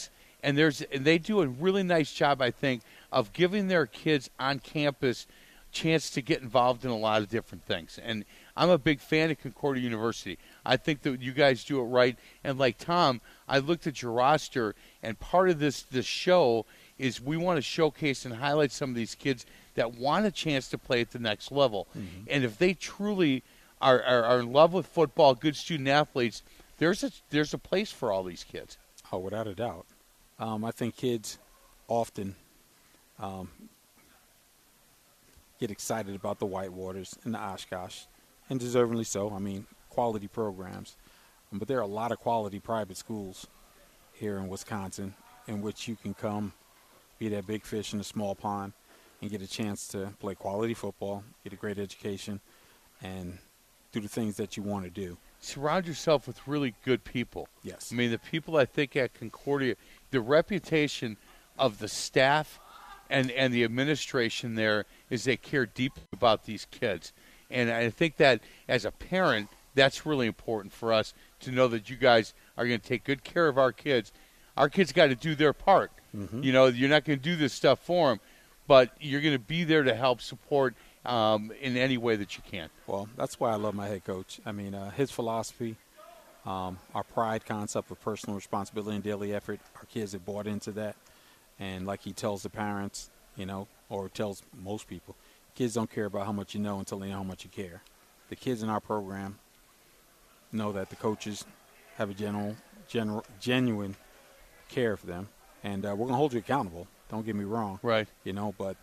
And there's and they do a really nice job, I think, of giving their kids on campus chance to get involved in a lot of different things. And I'm a big fan of Concordia University. I think that you guys do it right. And like Tom, I looked at your roster, and part of this this show is we want to showcase and highlight some of these kids that want a chance to play at the next level. Mm-hmm. And if they truly are, are, are in love with football, good student athletes, there's a, there's a place for all these kids. Oh, without a doubt. Um, I think kids often um, get excited about the Whitewaters and the Oshkosh, and deservingly so. I mean, quality programs. Um, but there are a lot of quality private schools here in Wisconsin in which you can come, be that big fish in a small pond, and get a chance to play quality football, get a great education, and do the things that you want to do. Surround yourself with really good people. Yes. I mean, the people I think at Concordia, the reputation of the staff and, and the administration there is they care deeply about these kids. And I think that as a parent, that's really important for us to know that you guys are going to take good care of our kids. Our kids got to do their part. Mm-hmm. You know, you're not going to do this stuff for them, but you're going to be there to help support um, in any way that you can. Well, that's why I love my head coach. I mean, uh, his philosophy, um, our pride concept of personal responsibility and daily effort, our kids have bought into that. And like he tells the parents, you know, or tells most people, kids don't care about how much you know until they know how much you care. The kids in our program know that the coaches have a general, general genuine care for them. And uh, we're going to hold you accountable. Don't get me wrong. Right. You know, but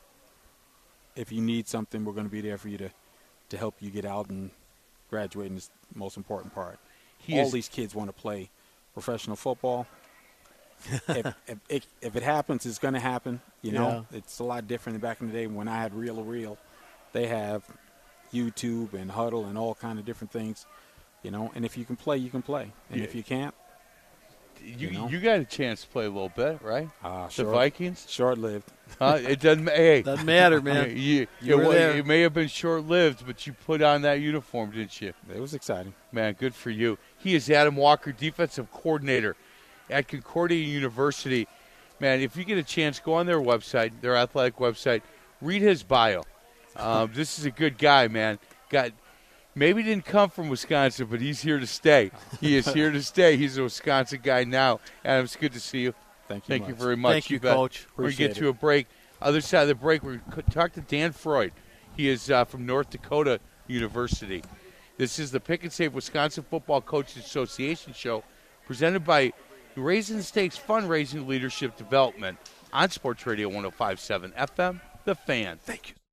if you need something, we're going to be there for you to, to help you get out and graduate, and it's the most important part. He All is, these kids want to play professional football. if, if, if, if it happens, it's going to happen. You know, yeah. It's a lot different than back in the day when I had Reel to Reel. They have YouTube and Huddle and all kind of different things, you know. And if you can play, you can play. And yeah. if you can't, You, you, know? you got a chance to play a little bit, right? Uh, the short, Vikings? Short-lived. Uh, it doesn't, hey, doesn't matter, man. You, you it, were there. It may have been short-lived, but you put on that uniform, didn't you? It was exciting. Man, good for you. He is Adam Walker, defensive coordinator at Concordia University. Man, if you get a chance, go on their website, their athletic website, read his bio. Um, this is a good guy, man. Got maybe didn't come from Wisconsin, but he's here to stay. He is here to stay. He's a Wisconsin guy now. Adam, it's good to see you. Thank you. Thank much. you very much. Thank you, you bet. Coach. We're going to Appreciate get to a break. Other side of the break, we're going to talk to Dan Freud. He is uh, from North Dakota University. This is the Pick and Save Wisconsin Football Coaches Association show presented by Raising the Stakes Fundraising Leadership Development on Sports Radio one oh five point seven F M, The Fan. Thank you.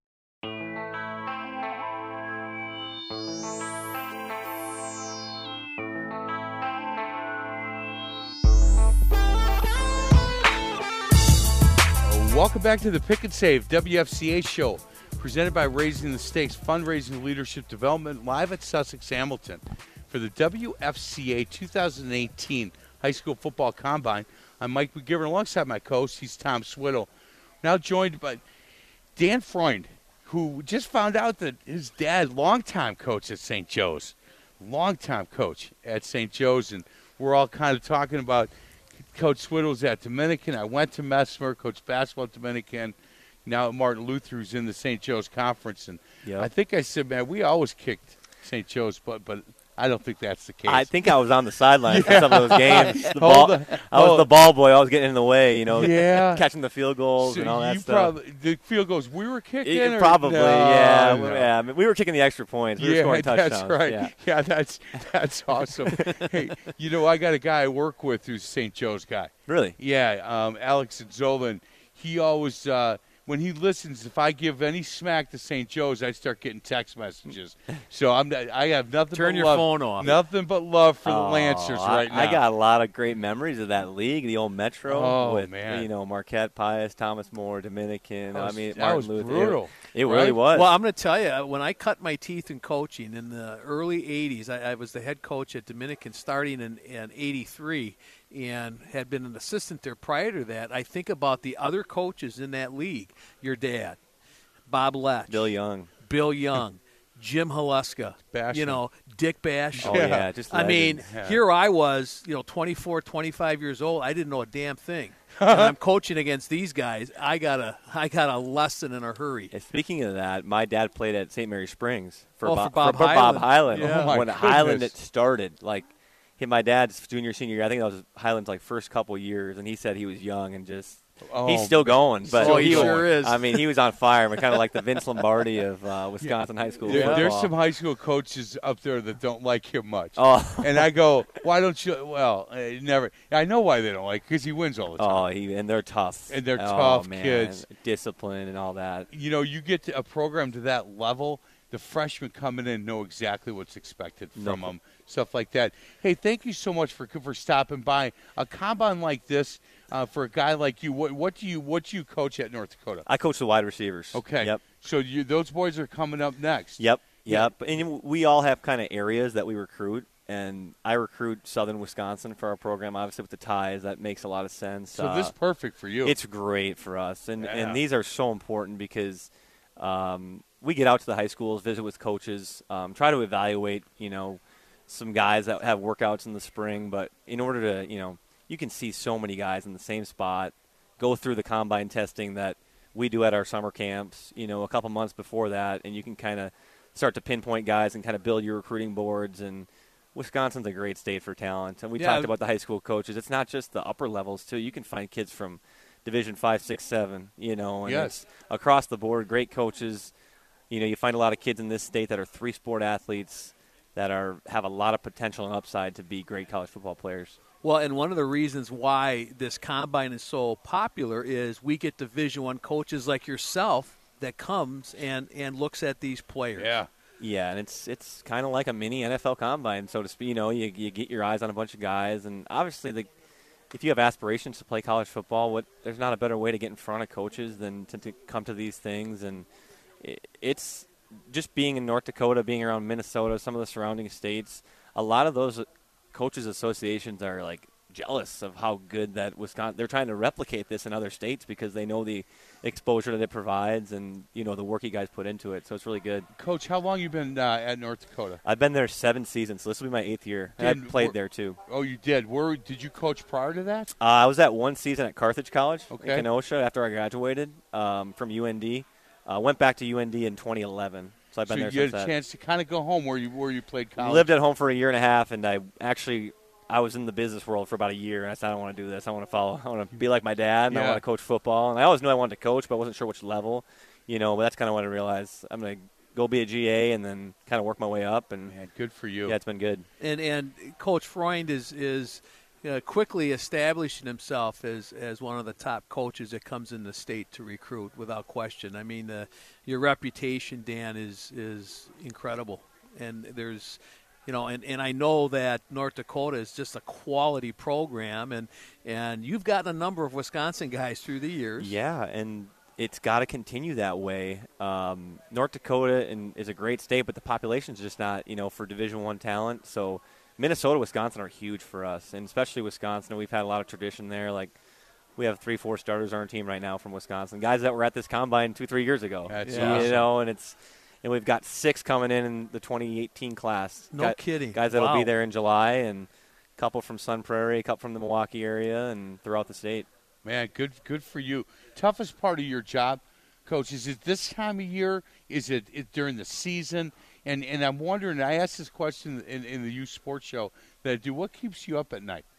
Welcome back to the Pick and Save W F C A show, presented by Raising the Stakes Fundraising Leadership Development, live at Sussex Hamilton for the W F C A two thousand eighteen High School Football Combine. I'm Mike McGivern alongside my co-host. He's Tom Swiddle. Now joined by Dan Freund, who just found out that his dad, longtime coach at Saint Joe's, longtime coach at Saint Joe's, and we're all kind of talking about Coach Swiddle's at Dominican. I went to Messmer, coached basketball at Dominican. Now Martin Luther, who's in the Saint Joe's Conference. And yep. I think I said, man, we always kicked Saint Joe's, but but I don't think that's the case. I think I was on the sideline yeah. for some of those games. The ball, the, I was oh. the ball boy. I was getting in the way, you know, yeah. catching the field goals so and all that you stuff. Probably, the field goals we were kicking? It, or? Probably, no, yeah. no. yeah. I mean, we were kicking the extra points. We yeah, were scoring touchdowns. That's right. Yeah, yeah that's that's awesome. Hey, you know, I got a guy I work with who's a Saint Joe's guy. Really? Yeah, um, Alex Zolan. He always, uh, when he listens, if I give any smack to Saint Joe's, I start getting text messages. So I'm, I have nothing. Turn but your love, phone off. Nothing but love for oh, the Lancers right now. I got a lot of great memories of that league, the old Metro. Oh with, man, you know, Marquette, Pius, Thomas More, Dominican. Was, I mean, that Martin was Luther. brutal. It, it right? really was. Well, I'm going to tell you, when I cut my teeth in coaching in the early eighties, I, I was the head coach at Dominican starting in, in eighty-three and had been an assistant there prior to that. I think about the other coaches in that league. Your dad, Bob Letch. Bill Young. Bill Young. Jim Haluska, Bash you him. know, Dick Bash. Oh, yeah, just I mean, legend. Yeah. here I was, you know, twenty-four, twenty-five years old. I didn't know a damn thing. And I'm coaching against these guys. I got a, I got a lesson in a hurry. And speaking of that, my dad played at Saint Mary Springs for, Oh, Bo- for Bob for, for Bob Hyland. Hyland. Yeah. Oh, my when goodness. Hyland it started, like hit my dad's junior senior year. I think that was Hyland's like first couple years, and he said he was young and just Oh, he's still going. But Oh, he he was- sure is. I mean, he was on fire. Kind of like the Vince Lombardi of uh, Wisconsin high school. There, there's football. some high school coaches up there that don't like him much. Oh. And I go, why don't you? Well, I never. I know why they don't like because he wins all the time. Oh, he and they're tough. And they're oh, tough man. kids. Discipline and all that. You know, you get to a program to that level, the freshmen coming in know exactly what's expected No. from them, stuff like that. Hey, thank you so much for for stopping by. A combine like this uh, for a guy like you. What, what do you what do you coach at North Dakota? I coach the wide receivers. Okay. Yep. So you, those boys are coming up next. Yep. Yeah. Yep. And we all have kind of areas that we recruit. And I recruit Southern Wisconsin for our program, obviously with the ties. That makes a lot of sense. So Uh, this is perfect for you. It's great for us, and Yeah. and these are so important because um, we get out to the high schools, visit with coaches, um, try to evaluate, you know, some guys that have workouts in the spring. But in order to, you know, you can see so many guys in the same spot, go through the combine testing that we do at our summer camps, you know, a couple months before that, and you can kind of start to pinpoint guys and kind of build your recruiting boards. And Wisconsin's a great state for talent. And we Yeah. talked about the high school coaches. It's not just the upper levels, too. You can find kids from Division five, six, seven, you know, and Yes. it's across the board, great coaches. You know, you find a lot of kids in this state that are three-sport athletes that are have a lot of potential and upside to be great college football players. Well, and one of the reasons why this combine is so popular is we get Division One coaches like yourself that comes and, and looks at these players. yeah. Yeah, and it's it's kind of like a mini N F L combine, so to speak. You know, you you get your eyes on a bunch of guys, and obviously, the, if you have aspirations to play college football, what there's not a better way to get in front of coaches than to, to come to these things. And it, it's just being in North Dakota, being around Minnesota, some of the surrounding states. A lot of those coaches associations are like jealous of how good that Wisconsin. They're trying to replicate this in other states because they know the exposure that it provides, and you know the work you guys put into it. So it's really good. Coach, how long you been uh, at North Dakota? I've been there seven seasons, so this will be my eighth year. And And I played wh- there too. Oh, you did. Where did you coach prior to that? Uh, I was at one season at Carthage College Okay. in Kenosha after I graduated um, from U N D. Uh, went back to U N D in twenty eleven, so I've been so there you since had a that. chance to kind of go home where you where you played college. Lived at home for a year and a half, and I actually I was in the business world for about a year, and I said I don't want to do this. I want to follow. I want to be like my dad, and I Yeah. want to coach football. And I always knew I wanted to coach, but I wasn't sure which level. You know, but that's kind of what I realized. I'm going to go be a G A and then kind of work my way up. And Man, good for you. yeah, it's been good. And and Coach Freund is is uh, quickly establishing himself as, as one of the top coaches that comes in the state to recruit, without question. I mean, uh, your reputation, Dan, is is incredible. And there's, you know, and, and I know that North Dakota is just a quality program, and and you've gotten a number of Wisconsin guys through the years. Yeah, and it's got to continue that way. Um, North Dakota and, is a great state, but the population's just not, you know, for Division One talent. So Minnesota, Wisconsin are huge for us, and especially Wisconsin. We've had a lot of tradition there. Like we have three, four starters on our team right now from Wisconsin, guys that were at this combine two, three years ago. That's you awesome. know, and it's and we've got six coming in in the twenty eighteen class. No Got- kidding. Guys that'll Wow. be there in July, and a couple from Sun Prairie, a couple from the Milwaukee area, and throughout the state. Man, good good for you. Toughest part of your job, Coach, is it this time of year? Is it, it during the season? And and I'm wondering, I asked this question in, in the youth sports show that I do, what keeps you up at night?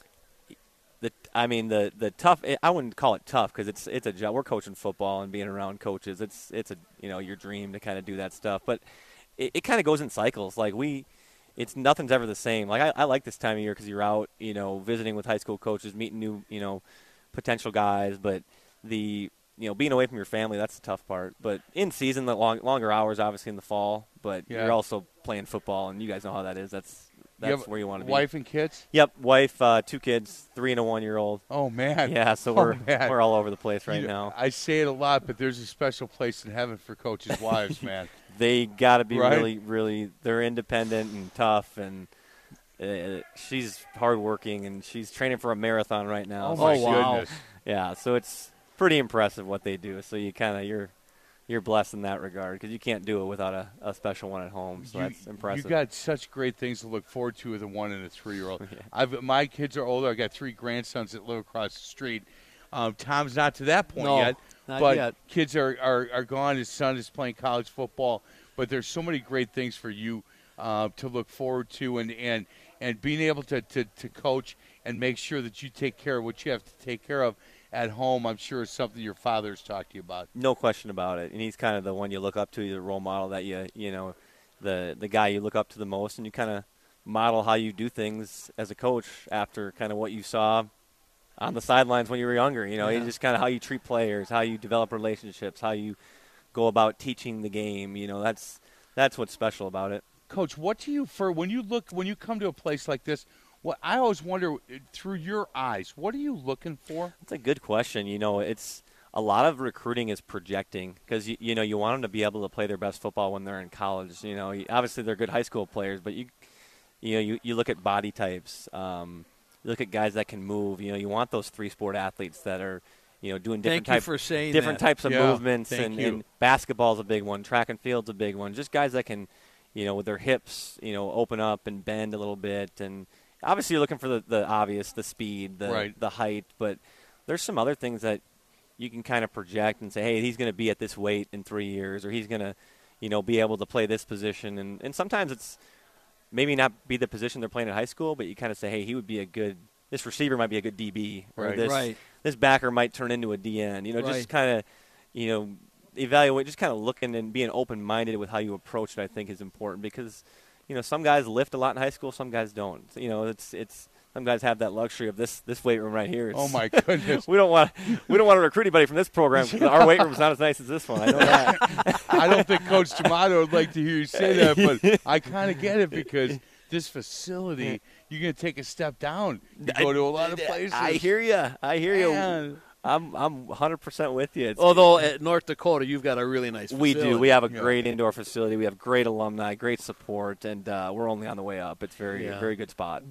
The, I mean the the tough. I wouldn't call it tough because it's it's a job. We're coaching football and being around coaches. It's it's a you know your dream to kind of do that stuff. But it, it kind of goes in cycles. Like we, it's nothing's ever the same. Like I, I like this time of year because you're out, you know, visiting with high school coaches, meeting new you know potential guys. But the you know being away from your family, that's the tough part. But in season, the long, longer hours, obviously in the fall. But Yeah. you're also playing football, and you guys know how that is. That's You that's have where you want to be. Wife and kids? Yep, wife, uh, two kids, three and a one-year-old. Oh, man. Yeah, so Oh, we're man. we're all over the place right You know, now. I say it a lot, but there's a special place in heaven for coaches' wives, man. They got to be Right? really, really. They're independent and tough, and uh, she's hardworking, and she's training for a marathon right now. Oh, So my Oh, wow. goodness. yeah, so it's pretty impressive what they do. So you kind of you're you're blessed in that regard because you can't do it without a, a special one at home. So you, that's impressive. You got such great things to look forward to with a one and a three-year-old. Yeah. I've my kids are older. I got three grandsons that live across the street. Um, Tom's not to that point no, yet, not but yet. kids are, are, are gone. His son is playing college football, but there's so many great things for you uh, to look forward to, and, and, and being able to, to, to coach and make sure that you take care of what you have to take care of at home, I'm sure is something your father's talked to you about. No question about it. And he's kind of the one you look up to, the role model that you, you know, the, the guy you look up to the most, and you kind of model how you do things as a coach after kind of what you saw on the sidelines when you were younger. You know, Yeah. you just kind of how you treat players, how you develop relationships, how you go about teaching the game. You know, that's that's what's special about it. Coach, what do you for when you look when you come to a place like this? What I always wonder through your eyes, what are you looking for? That's a good question. You know, it's a lot of recruiting is projecting because you, you know you want them to be able to play their best football when they're in college. You know, obviously they're good high school players, but you you know you, you look at body types. Um, You look at guys that can move. You know, you want those three-sport athletes that are, you know, doing different Thank you types, for saying different that. types of Yeah, movements. thank And, you. and basketball's a big one. Track and field's a big one. Just guys that can, you know, with their hips, you know, open up and bend a little bit. And obviously, you're looking for the, the obvious, the speed, the Right. the height. But there's some other things that you can kind of project and say, hey, he's going to be at this weight in three years, or he's going to, you know, be able to play this position. And and sometimes it's maybe not be the position they're playing in high school, but you kind of say, hey, he would be a good. This receiver might be a good D B, or Right. this Right. this backer might turn into a D N. You know, Right. just kind of, you know, evaluate, just kind of looking and being open-minded with how you approach it. I think is important because, you know, some guys lift a lot in high school, some guys don't. You know, it's it's some guys have that luxury of this this weight room right here. It's, Oh my goodness! we don't want we don't want to recruit anybody from this program. 'Cause our weight room's not as nice as this one. I know that. I don't think Coach D'Amato would like to hear you say that, but I kind of get it because this facility, you're going to take a step down. You go to a lot of places. I hear you. I hear you. Man. I'm I'm one hundred percent with you. It's, Although at North Dakota, you've got a really nice we facility. do. We have a Yeah. great indoor facility. We have great alumni, great support, and uh, we're only on the way up. It's very Yeah. very good spot.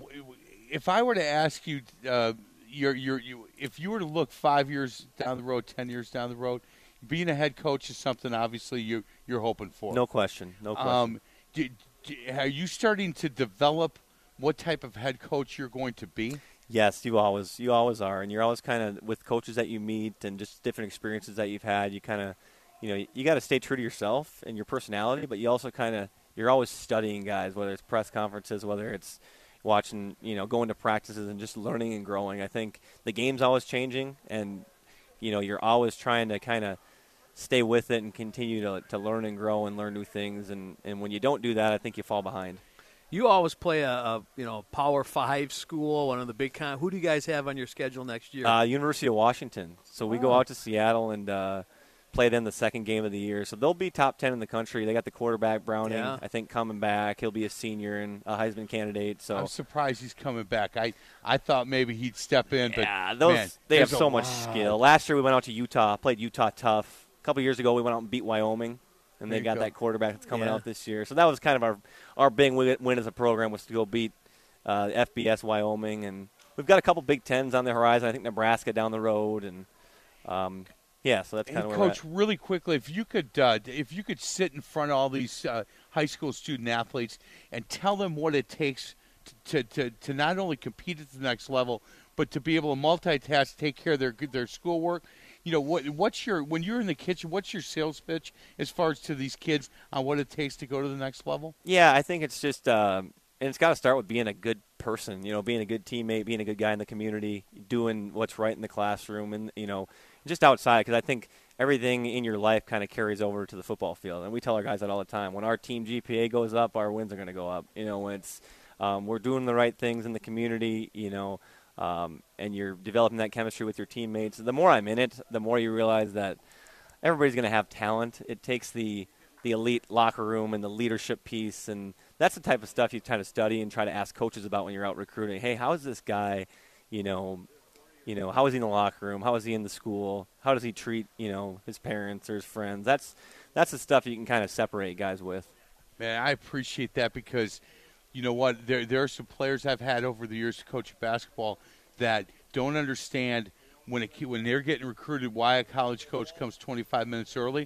If I were to ask you, uh, your, your, you, if you were to look five years down the road, ten years down the road, being a head coach is something obviously you, you're hoping for. No question. No question. Um, do, do, are you starting to develop what type of head coach you're going to be? Yes, you always you always are, and you're always kind of with coaches that you meet and just different experiences that you've had. You kind of, you know, you got to stay true to yourself and your personality, but you also kind of you're always studying guys, whether it's press conferences, whether it's watching, you know, going to practices and just learning and growing. I think the game's always changing, and you know, you're always trying to kind of stay with it and continue to to learn and grow and learn new things. And, and when you don't do that, I think you fall behind. You always play a, a you know Power Five school, one of the big con. Who do you guys have on your schedule next year? Uh, University of Washington. So we go Oh. out to Seattle and uh, play them the second game of the year. So they'll be top ten in the country. They got the quarterback Browning, Yeah. I think, coming back. He'll be a senior and a Heisman candidate. So I'm surprised he's coming back. I, I thought maybe he'd step in, but yeah, those man, they have there's so a much lot. skill. Last year we went out to Utah, played Utah tough. A couple years ago we went out and beat Wyoming. And There they you got go. that quarterback that's coming Yeah. out this year. So that was kind of our, our big win, win as a program was to go beat uh, F B S Wyoming. And we've got a couple Big Tens on the horizon. I think Nebraska down the road. And, um, yeah, so that's kind And of where we're Coach, at. really quickly, if you could, uh, if you could sit in front of all these uh, high school student athletes and tell them what it takes to, to to not only compete at the next level, but to be able to multitask, take care of their their schoolwork. You know, what what's your when you're in the kitchen? What's your sales pitch as far as to these kids on what it takes to go to the next level? Yeah, I think it's just, um, and it's got to start with being a good person, you know, being a good teammate, being a good guy in the community, doing what's right in the classroom, and, you know, just outside, because I think everything in your life kind of carries over to the football field. And we tell our guys that all the time. When our team G P A goes up, our wins are going to go up. You know, when it's um, we're doing the right things in the community, you know, um, and you're developing that chemistry with your teammates. The more I'm in it, the more you realize that everybody's going to have talent. It takes the the elite locker room and the leadership piece, and that's the type of stuff you try to study and try to ask coaches about when you're out recruiting. Hey, how is this guy, you know, you know, how is he in the locker room? How is he in the school? How does he treat, you know, his parents or his friends? That's that's the stuff you can kind of separate guys with. Man, I appreciate that because, you know what, there there are some players I've had over the years to coach basketball that don't understand when it, when they're getting recruited why a college coach comes twenty-five minutes early.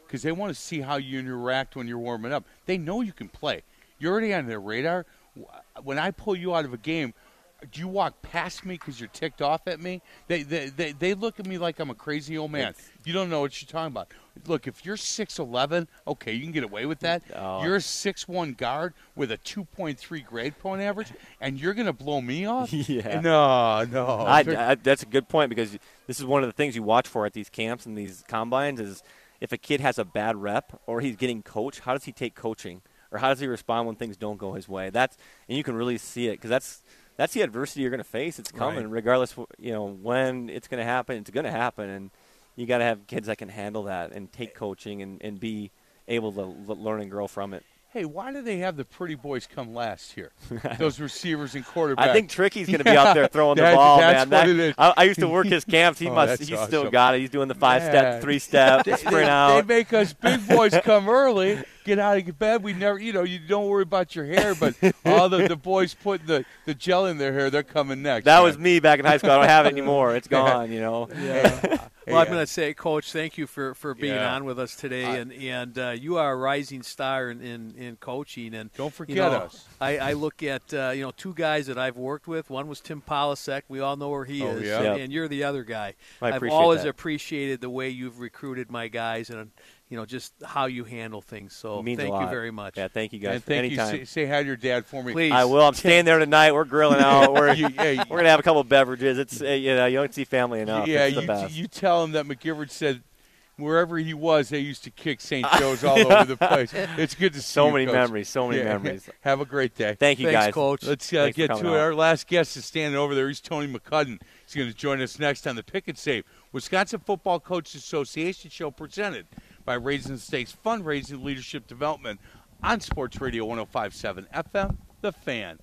because they want to see how you interact when you're warming up. They know you can play. You're already on their radar. When I pull you out of a game, do you walk past me because you're ticked off at me? They, they they they look at me like I'm a crazy old man. You don't know what you're talking about. Look, if you're six eleven, okay, you can get away with that. Oh. You're a six one guard with a two point three grade point average, and you're going to blow me off? Yeah. No, no. I, I, that's a good point, because this is one of the things you watch for at these camps and these combines is if a kid has a bad rep or he's getting coached, how does he take coaching? Or how does he respond when things don't go his way? That's and you can really see it, because that's that's the adversity you're going to face. It's coming, Right. regardless, you know, when it's going to happen. It's going to happen, and you got to have kids that can handle that and take coaching and, and be able to l- learn and grow from it. Hey, why do they have the pretty boys come last here? Those receivers and quarterbacks. I think Tricky's going to be out there throwing That- the ball, that's man. what That- it is. I, I used to work his camps. He Oh, must. that's He's still awesome. got it. He's doing the five Yeah. step, three step, They, sprint they, out. they make us big boys come early, get out of bed. We never, you know, you don't worry about your hair, but all the, the boys putting the, the gel in their hair, they're coming next. That man. was me back in high school. I don't have it anymore. It's gone. You know. Yeah. Hey, Well, I'm uh, going to say, Coach, thank you for, for being Yeah. on with us today, I- and and uh, you are a rising star in, in, in coaching. And Don't forget you know, us. I, I look at uh, you know two guys that I've worked with. One was Tim Polasek. We all know where he Oh, is, yeah? Yep. and you're the other guy. I I've appreciate always that. appreciated the way you've recruited my guys, and you know just how you handle things. So Means thank a lot. you very much. Yeah, thank you guys. And for thank anytime. you. Say, say hi to your dad for me. Please. I will. I'm staying there tonight. We're grilling out. We're You- hey, we're gonna have a couple of beverages. It's uh, you know you don't see family enough. Yeah, it's the you, best. you tell him that McGivern said wherever he was, they used to kick Saint Joe's all over the place. It's good to see So you, many Coach. memories, so many Yeah. memories. Have a great day. Thank you, Thanks, guys. Coach. Let's uh, Thanks for get coming to out. it. Our last guest is standing over there. He's Tony McCudden. He's going to join us next on the Pick and Save Wisconsin Football Coaches Association show, presented by Raisin Stakes Fundraising Leadership Development on Sports Radio one oh five point seven F M, The Fan.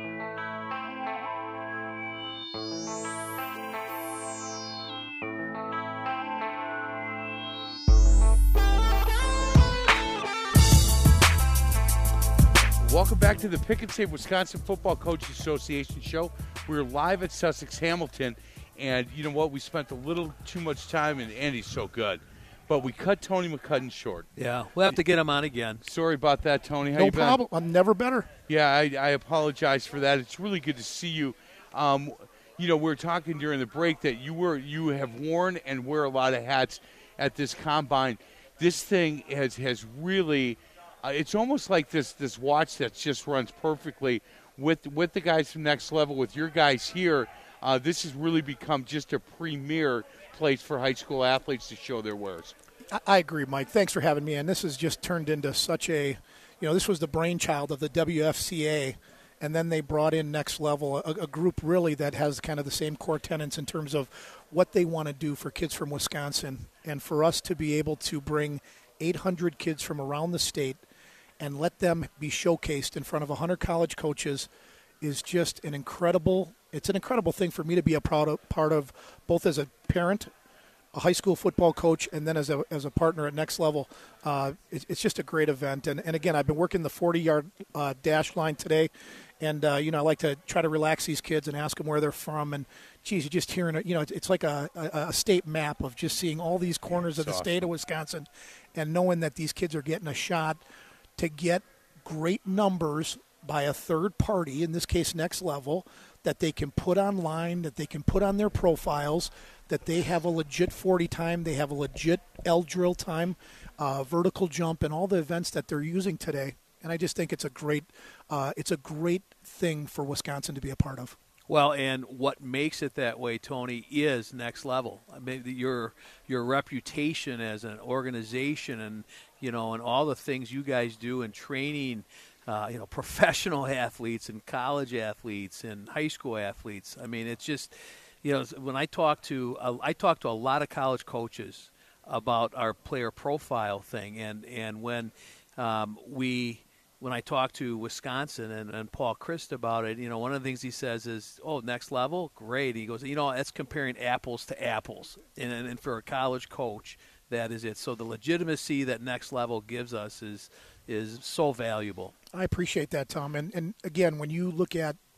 Welcome back to the Pick and Save Wisconsin Football Coaches Association show. We're live at Sussex Hamilton, and you know what? We spent a little too much time, and Andy's so good, but we cut Tony McCudden short. Yeah, we'll have to get him on again. Sorry about that, Tony. How No you been? problem. I'm never better. Yeah, I, I apologize for that. It's really good to see you. Um, you know, we were talking during the break that you were you have worn and wear a lot of hats at this combine. This thing has has really. Uh, it's almost like this this watch that just runs perfectly with with the guys from Next Level, with your guys here. Uh, this has really become just a premier place for high school athletes to show their wares. I, I agree, Mike. Thanks for having me. And this has just turned into such a, you know, this was the brainchild of the W F C A, and then they brought in Next Level, a, a group really that has kind of the same core tenets in terms of what they want to do for kids from Wisconsin, and for us to be able to bring eight hundred kids from around the state and let them be showcased in front of one hundred college coaches is just an incredible, it's an incredible thing for me to be a proud of, part of, both as a parent, a high school football coach, and then as a as a partner at Next Level. Uh, it, it's just a great event. And, and again, I've been working the forty-yard uh, dash line today, and, uh, you know, I like to try to relax these kids and ask them where they're from. And, geez, you're just hearing it. You know, it's, it's like a, a, a state map of just seeing all these corners of the That's state of Wisconsin and knowing that these kids are getting a shot to get great numbers by a third party, in this case Next Level, that they can put online, that they can put on their profiles, that they have a legit forty time, they have a legit L drill time, uh, vertical jump, and all the events that they're using today. And I just think it's a great, uh, it's a great thing for Wisconsin to be a part of. Well, and what makes it that way, Tony, is Next Level. I mean, your your reputation as an organization, and you know, and all the things you guys do in training, uh, you know, professional athletes and college athletes and high school athletes. I mean, it's just, you know, when I talk to uh, I talk to a lot of college coaches about our player profile thing, and and when um, we. When I talk to Wisconsin and, and Paul Christ about it, you know, one of the things he says is, oh, Next Level, great. He goes, you know, that's comparing apples to apples. And, and, and for a college coach, that is it. So the legitimacy that Next Level gives us is is so valuable. I appreciate that, Tom. And, and again, when you look at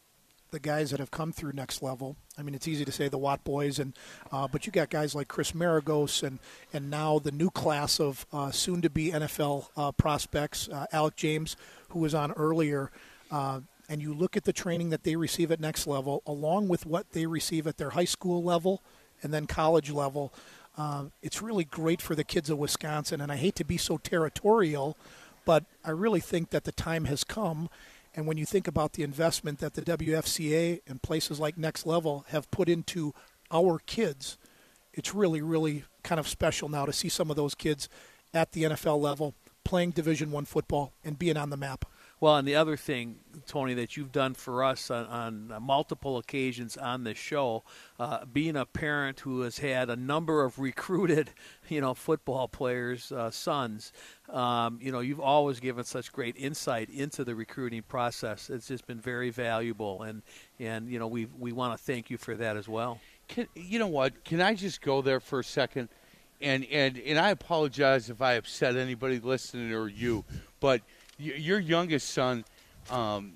the guys that have come through Next Level, I mean, it's easy to say the Watt boys, and uh, but you got guys like Chris Maragos and, and now the new class of uh, soon-to-be N F L uh, prospects, uh, Alec James, who was on earlier, uh, and you look at the training that they receive at Next Level, along with what they receive at their high school level and then college level, uh, it's really great for the kids of Wisconsin. And I hate to be so territorial, but I really think that the time has come. And when you think about the investment that the W F C A and places like Next Level have put into our kids, it's really, really kind of special now to see some of those kids at the N F L level playing Division One football and being on the map. Well, and the other thing, Tony, that you've done for us on, on multiple occasions on this show, uh, being a parent who has had a number of recruited, you know, football players' uh, sons, um, you know, you've always given such great insight into the recruiting process. It's just been very valuable, and, and you know, we we want to thank you for that as well. Can, you know what? Can I just go there for a second? And, and, and I apologize if I upset anybody listening or you, but – your youngest son um,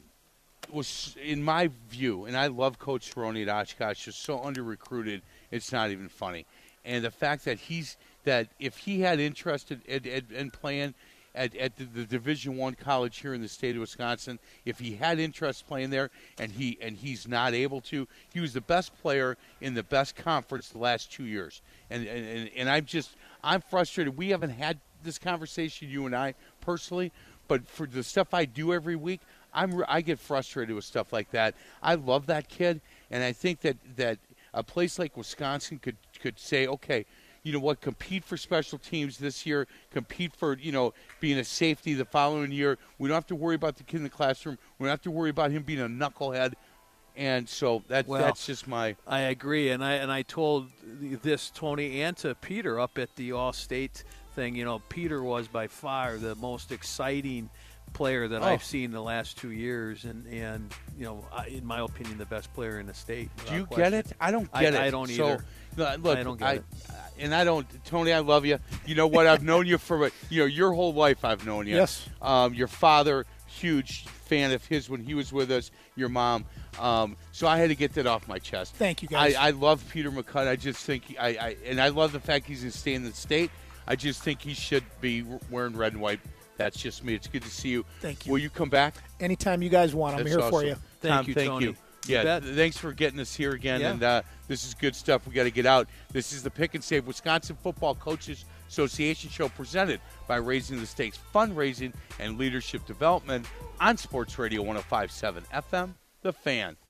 was, in my view, and I love Coach Cerrone at Oshkosh, just so under-recruited, it's not even funny. And the fact that he's that if he had interest in, in, in playing at, at the, the Division One college here in the state of Wisconsin, if he had interest playing there and he and he's not able to, he was the best player in the best conference the last two years. And and, and, and I'm just I'm frustrated. We haven't had this conversation, you and I, personally. But for the stuff I do every week, I'm I get frustrated with stuff like that. I love that kid, and I think that, that a place like Wisconsin could, could say, okay, you know what, compete for special teams this year, compete for, you know, being a safety the following year. We don't have to worry about the kid in the classroom. We don't have to worry about him being a knucklehead. And so that, well, that's just my – I agree, and I and I told this, Tony, and to Peter up at the All-State thing. You know, Peter was by far the most exciting player that oh. I've seen in the last two years, and, and you know, in my opinion, the best player in the state. Do you question. get it? I don't get I, it. I don't so, either. Look, I don't get I, it. And I don't – Tony, I love you. You know what? I've known you for – you know, your whole life I've known you. Yes. Um, your father, huge fan of his when he was with us, your mom. Um, so I had to get that off my chest. Thank you, guys. I, I love Peter McCutt. I just think – I, I and I love the fact he's going to stay in the state. I just think he should be wearing red and white. That's just me. It's good to see you. Thank you. Will you come back? Anytime you guys want. I'm That's here awesome. for you. Thank Tom, you, thank Tony. you. You Yeah, bet. th- thanks for getting us here again. Yeah. And uh, this is good stuff. We got to get out. This is the Pick and Save Wisconsin Football Coaches Association show presented by Raising the Stakes Fundraising and Leadership Development on Sports Radio one oh five point seven F M, The Fan.